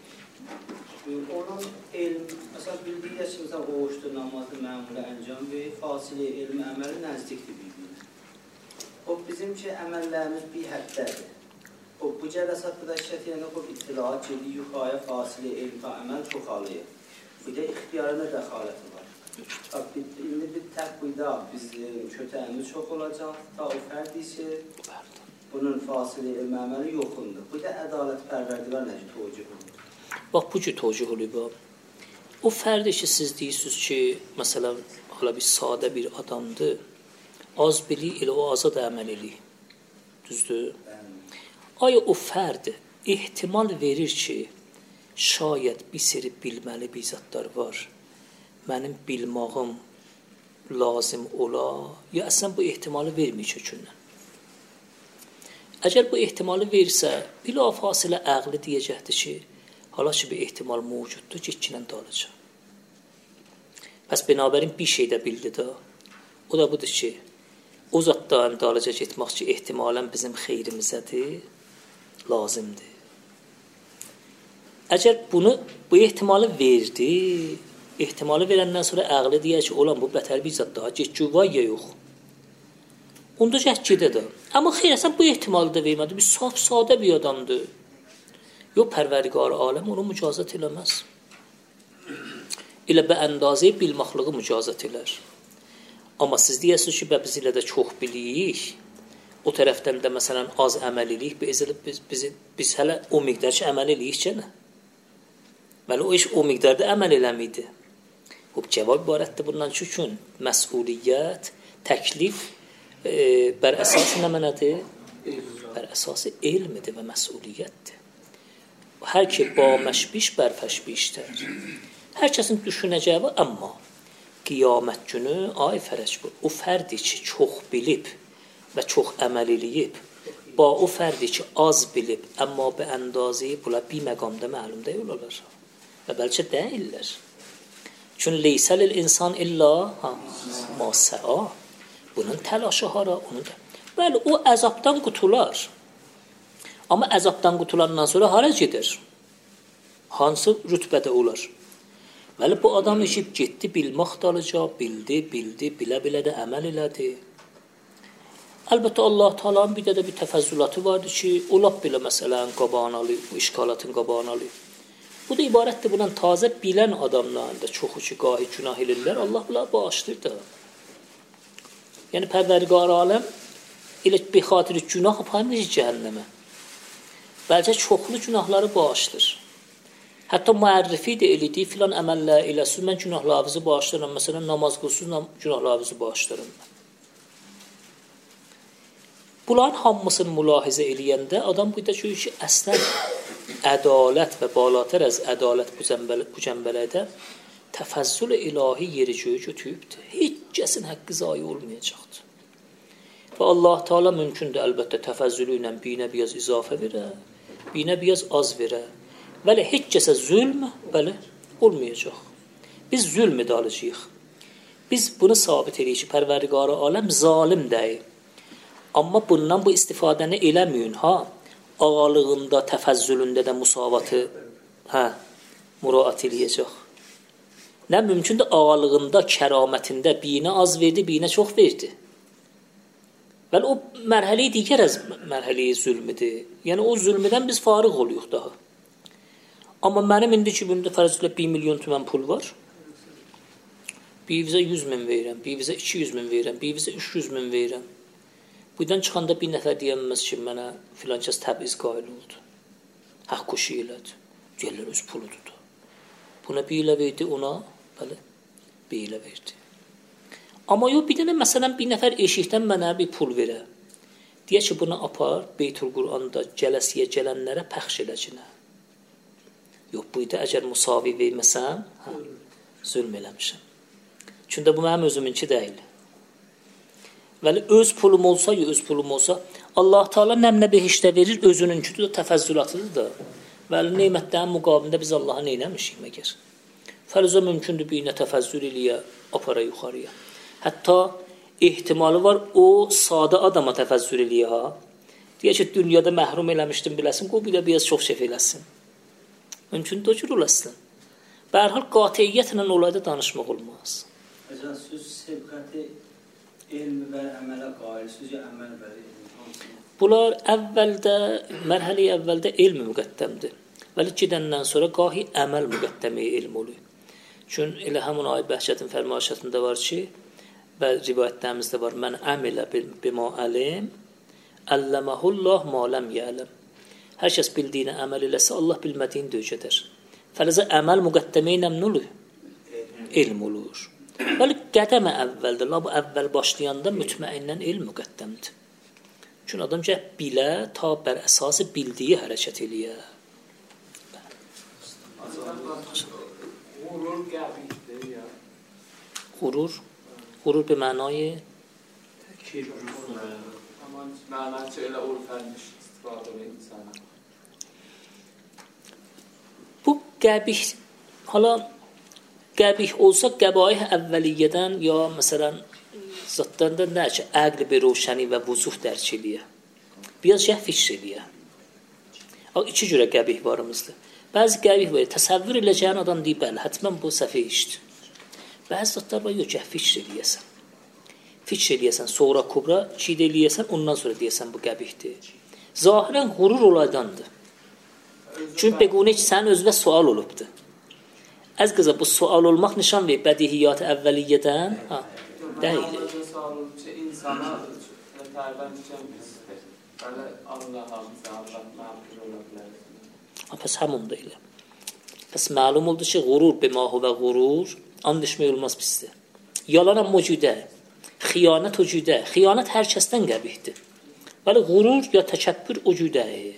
Onun elm, məsələn, bildiyi ki, məsələn, oğuşdur, namazı, məmulə əncam və fasilə elmi əməli nəzdikdir bir-birinə. O, bizim ki, əməllərimiz bir həddədir. O, bu cələsatda da işlət yerində o, itilaat, cedi, yuxaya, fasilə, elm ta əməl çoxalıyır. Bir də ixtiyarına dəxaləti var. İndi bir təqvida, biz kötəyimiz çox olacaq, ta o fərd isi, bunun fasilə, elm əməli yoxundur. Bu da ədalət pərverdigar necə tocih olur. Bax, bu cür tocih olur. O fərdi ki, siz deyirsiniz ki, məsələn, hala bir sadə bir adamdır, az bilir, elə o azad əməl edir. Düzdür? Aya o fərd ehtimal verir ki, şayət bir seri bilməli bir zatlar var. Mənim bilmağım lazım ola, ya əslən bu ehtimalı vermir kökündən. Əgər bu ehtimalı versə, bilafasilə əqli deyəcəkdir ki, hala ki bir ehtimal mövcuddur, getkinən dalacaq. Pəs binabərin bir şey də bildi də, o da budur ki, o zatda əmdalaca getmək ki, ehtimalən bizim xeyrimizədir, lazımdır. Əgər bu ehtimalı verdi, ehtimalı verəndən sonra əqli deyər ki, olan bu bətər bir zat daha getgü var ya yox. Onda gəh gedə də. Amma xeyr, əsən bu ehtimalı da vermədi, bir saf, sadə bir adamdır. Yox, pərverdigar aləm onu mücazət eləməz. Elə bə əndazəyə bilmaqlığı mücazət elər. Amma siz deyəsiniz ki, biz ilə də çox bilirik, o tərəfdən də məsələn az əməl edirik, biz hələ o miqdar ki, əməl edirik ki, nə? Bəli, o iş o miqdarda əməl eləmiydi. Bu cavab ibarətdir bundan çünki məsuliyyət, təklif bər əsası nə mənədir? Bər əsası elmidir və məsuliyyətdir. Hər ki, ba məşbiş, bər fəşbişdir. Hər kəsin düşünəcəyi var, amma qiyamət günü, ay fərəc bu, o fərdi ki, çox bilib və çox əməl eləyib, ba o fərdi ki, az bilib, amma bə əndazəyi bula bir məqamda məlum deyil olar. Və bəlkə deyirlər. Çünki leysəlil insan illa masəa. Bunun təlaşı hara? Bəli, o əzabdan qutular. Amma əzabdan qutulandan sonra hara gedir? Hansı rütbədə olar? Bəli, bu adam işib getdi, bilmək dalıca, bildi, bilə-bilə də əməl elədi. Əlbəttə Allah Taala'nın bir də bir təfəzzülatı vardı ki, o lap belə məsələn qabağını alır, bu işgalatın qabağını alır. Bu da ibarətdir bundan tazə bilən adamların da çoxu ki, gahi günah edirlər, Allah bunları bağışlayır da. Yəni Pərverdigar aləm elə bir xatir günah aparmır cəhənnəmə. Bəlkə çoxlu günahları bağışlayır. Hətta müərrifi də elədi, filan əməllə eləsiniz, mən günahlarınızı bağışlayıram. Məsələn, namaz qılsınız, günahlarınızı bağışlayıram. Bunların hamısını mülahizə eləyəndə adam bu da ki, əslən ədalət və balatər az ədalət bu cəmbələrdə təfəzzül ilahi yeri götürübdür. Heç kəsin haqqı zayi olmayacaqdır. Və Allah Teala mümkündür əlbəttə təfəzzülü ilə binəbiyaz izafə verə, binəbiyaz az verə. Bəli, heç kəsə zülm olmayacaq. Biz zülm edalıyıq. Biz bunu sabit edirik ki, Pərverdigar aləm zalim deyil. Amma bundan bu istifadəni eləməyin, ha? Ağalığında, təfəzzülündə də musavatı müraat eləyəcək. Nə mümkündür ağalığında, kəramətində binə az verdi, binə çox verdi. Bəli, o mərhələ digər az mərhələyə zülmüdür. Yəni o zülmüdən biz fariq oluyoruz daha. Amma mənim indi ki, bunda fərzilə 1 milyon tümən pul var. Bir vizə 100 min verirəm, bir vizə 200 min verirəm, bir vizə 300 min verirəm. Buradan çıxanda bir nəfər deyəməz ki, mənə filan kəs təbiz qail oldu. Haqq qoşu elədi. Gəllər öz puludur da. Buna bir ilə verdi, ona bir ilə verdi. Amma yox, bir dənə məsələn bir nəfər eşikdən mənə bir pul verə. Deyə ki, bunu apar, Beytül Quranda gələsiyə gələnlərə pəxş eləcinə. Yox, bu da əgər musavi verməsəm, zülm eləmişəm. Çünki bu mənim özümünki deyil. Vəli öz pulum olsa, Allah Teala nəmnə behişdə verir, özününkidir, təfəzzülatıdır da. Vəli neymətlərin müqabilində biz Allaha neyləmişik məgər? Fərzə mümkündür bir nə təfəzzül eləyə, apara yuxarıya. Hətta ehtimalı var, o sadə adama təfəzzül eləyə, ha? Deyək ki, dünyada məhrum eləmişdim biləsin, qoy bir də biraz çox şəf eləsin. Mümkündür o cür olasın. Bərhal qatiyyətlə olayda danışmaq olmaz. Hocam, siz sevqəti elm və əmələ qailsiz ya əməl və elm? Bunlar mərhələ əvvəldə elm müqəddəmdir. Vəli gedəndən sonra qahi əməl müqəddəməyə elm olur. Çünki elə həmin ayət bəhşətin fərmaişətində var ki, və rivayətlərimizdə var, mən əmilə bima əlim, əlləməhullah ma ləm yələm. Hər kəs bildiyini əməl eləsə, Allah bilmədiyini də öyrədər. Fərzə əməl müqəddəməyə nə olur? Elm olur. Bəli, qədəmə əvvəldir. Bu əvvəl başlayanda mütməinnən elm müqəddəmdir. Çünki adam ki, bilə, ta bər əsası bildiyi hərəkət eləyə. Qurur qəbihdir ya. Qurur bir mənayı? Aman mənası elə urfənmiş istifadə edir insana. Bu qəbih, hala qəbih olsa qəbaih əvvəliyyədən ya məsələn zatdan da nə ki, əql bir roşəni və vuzuh dərk eləyə. Biraz fikr eləyə. İki cürə qəbih varımızdır. Bəzi qəbih var, təsəvvür eləcəyən adam deyib, bəli, hətmən bu səhvə işdir. Bəzi zatlar var, yox, fikr eləyəsən. Fikr eləyəsən, sonra kubra, çiğd eləyəsən, ondan sonra deyəsən bu qəbihdir. Zahirən qurur olaydandır. Çünki bequni ki, sənin özünə sual olubdur. Az qıza bu sual olmaq nişan verir bədihiyyat əvvəliyyədən, deyil. İnsana tərdən düşənmizdir. Bəli, Allah məğfir ola bilər. Pəs həmum da elə. Pəs məlum oldu ki, qurur bimahu və qurur, andışmək olmaz bizdir. Yalan mövcüdə, xiyanət ucudə, xiyanət hər kəsdən qəbihdir. Bəli, qurur ya təkəbbür ucudədir.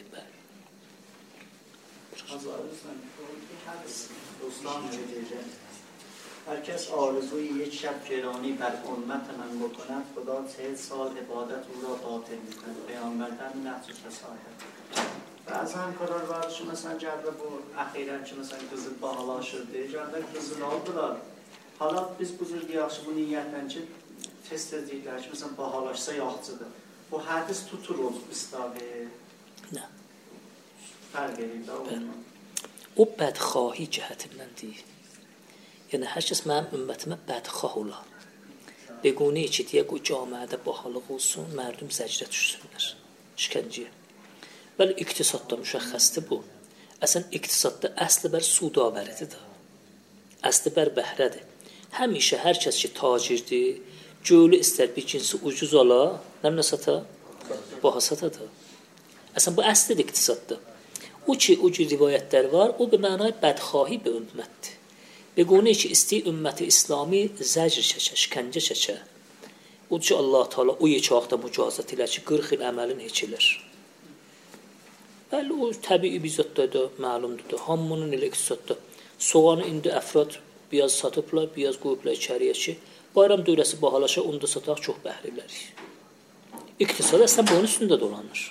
هر کس آرزوی یک شب گرانی بر امت من بکند خدا 40 سال عبادت او را باطل می‌کند پیامبران نقش تصاحب بعضی همکارlar var ki mesela cəbdə bu əxirən ki mesela qızıl bahalaşırdı. Cəbdə qızıl aldılar. Hala biz bu cür yaxşı bu niyyətlə ki tez-tez deyirlər ki mesela bahalaşsa yaxşıdır. Bu hədis tutur o istiqamə. Nə? Fərq edir də onunla. O bədxahi cəhətindən deyil. Yəni, hər kəs mənim ümmətimə bədxah olar. به گونه‌ای که دیگه جامعه باحالıq olsun مردم زجر düşsünlər işgəncəyə. Bəli iqtisadda müşəxxəsdir bu. Əslən iqtisadda əsli bər sudavəridir də. Əsli bər bəhrədir. Həmişə hər kəs ki tacirdir, gölü istər bir cinsi ucuz ala, nə sata? Baha satadır. Əslən bu əsli iqtisaddır. O ki o cür rivayətlər var, o bir mənay bədxahi bir ümmətdir. به گونه‌ای که استی امت اسلامی زجر çəkə, işkəncə çəkə. O ki Allah Taala o yekağda mücazat elə ki 40 il əməlin heçilir. Bəli o təbii bir zətdə də məlumdur. Hamının elə iqtisadda soğanı indi əfrad biraz satıblar, biraz qoyublar içəriyə ki bayram dövrəsi bahalaşa onda sataq çox bəhrələri. İqtisad əslən bunun üstündə dolanır.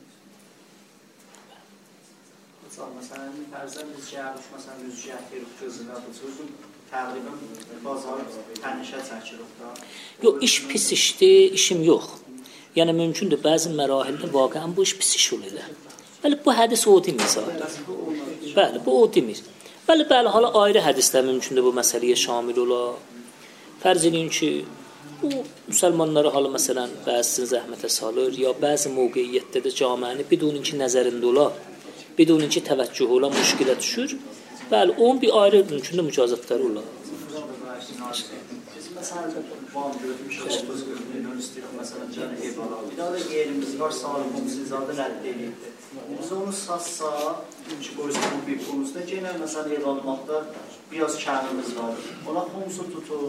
Mesela فرضاً biz gəlmiş məsələn rüzgar verib gözünə tutulsun təqribən bazar tənişə çəkilir də. Yox iş pis işdi, işim yox. Yəni mümkündür bəzi mərahildə vaqəən bu iş pis iş olur. Bəli bu hədis o demir zəhər. Bəli bu o demir. Bəli hala ayrı hədislər mümkündür bu məsələyə şamil ola. Fərz edin ki bu müsəlmanları hala məsələn bəzisini zəhmətə salır ya bəzi mövqeyiyyətdə də cəmiəni bidun ki nəzərində ola. بدون اینکه توجه ola müşkilə düşür. Bəli, onun bir ayrı mümkündür mücazatları olar. Biz məsələn Van görmüşük, məsələn Cənə Eyvallah. Bir daha da yerimiz var, Salim Hüseyzadə rədd edildi. Biz onu satsa, ki qoysun bir pulumuzda yenə məsələn elanmaqda biraz kərimiz var. Ona xumsu tutur.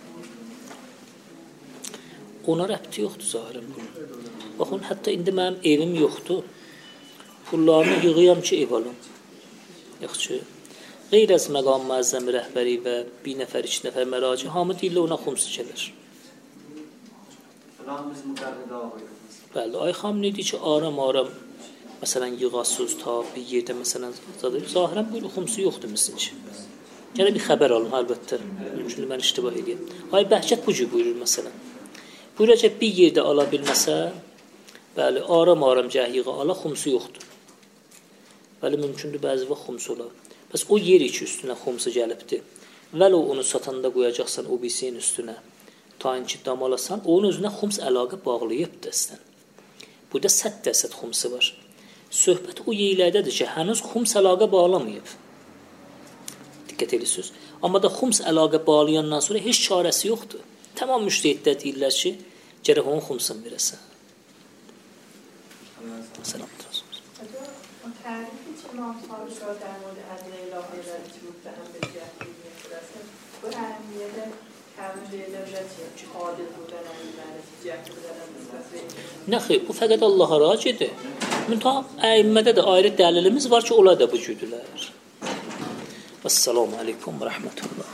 Ona rəbti yoxdur zahirən bunun. Baxın, hətta indi mənim evim yoxdur. Pullarını yığıyam ki ev alım. Yaxşı. Qeyr az məqam müəzzəmi rəhbəri və bir nəfər, iki nəfər məraci hamı deyirlər ona xums çəkilir. Falan biz müqərridə ağırıq. Bəli, ay xanım nə deyir ki aram məsələn yığasız ta bir yerdə məsələn zahirən bu xumsu yoxdur məsələn ki. Yəni bir xəbər alın əlbəttə. Mümkündür mən iştibah edeyim. Ay Bəhçət bu cür buyurur məsələn. Buyuracaq bir yerdə ala bilməsə, bəli aram cəhiyə ala xumsu yoxdur. Bəli, mümkündür bəzi vaxt xums olar. Bəs o yer ki üstünə xumsu gəlibdir. Vəl onu satanda qoyacaqsan o birisinin üstünə. Tayin ki dam alasan, onun özünə xums əlaqə bağlayıb dəstən. Burada 100% xumsu var. Söhbət o yerlərdədir ki, hənuz xums əlaqə bağlamayıb. Diqqət edirsiniz. Amma da xums əlaqə bağlayandan sonra heç çarəsi yoxdur. Tamam müştəhidlər deyirlər ki, gərək onun xumsunu verəsən. Selam. تعریفی که ما خواهد در مورد عدل الهی و متهم به جهلی می‌فرسته و اهمیت تمام دولتی که عادل بودن و جهل بودن نه خیر bu fəqət Allaha racidir. Müntəha əyimmədə də ayrı dəlilimiz var ki, onlar da bu cürdülər. Vəssalamu aleykum və rəhmətullah.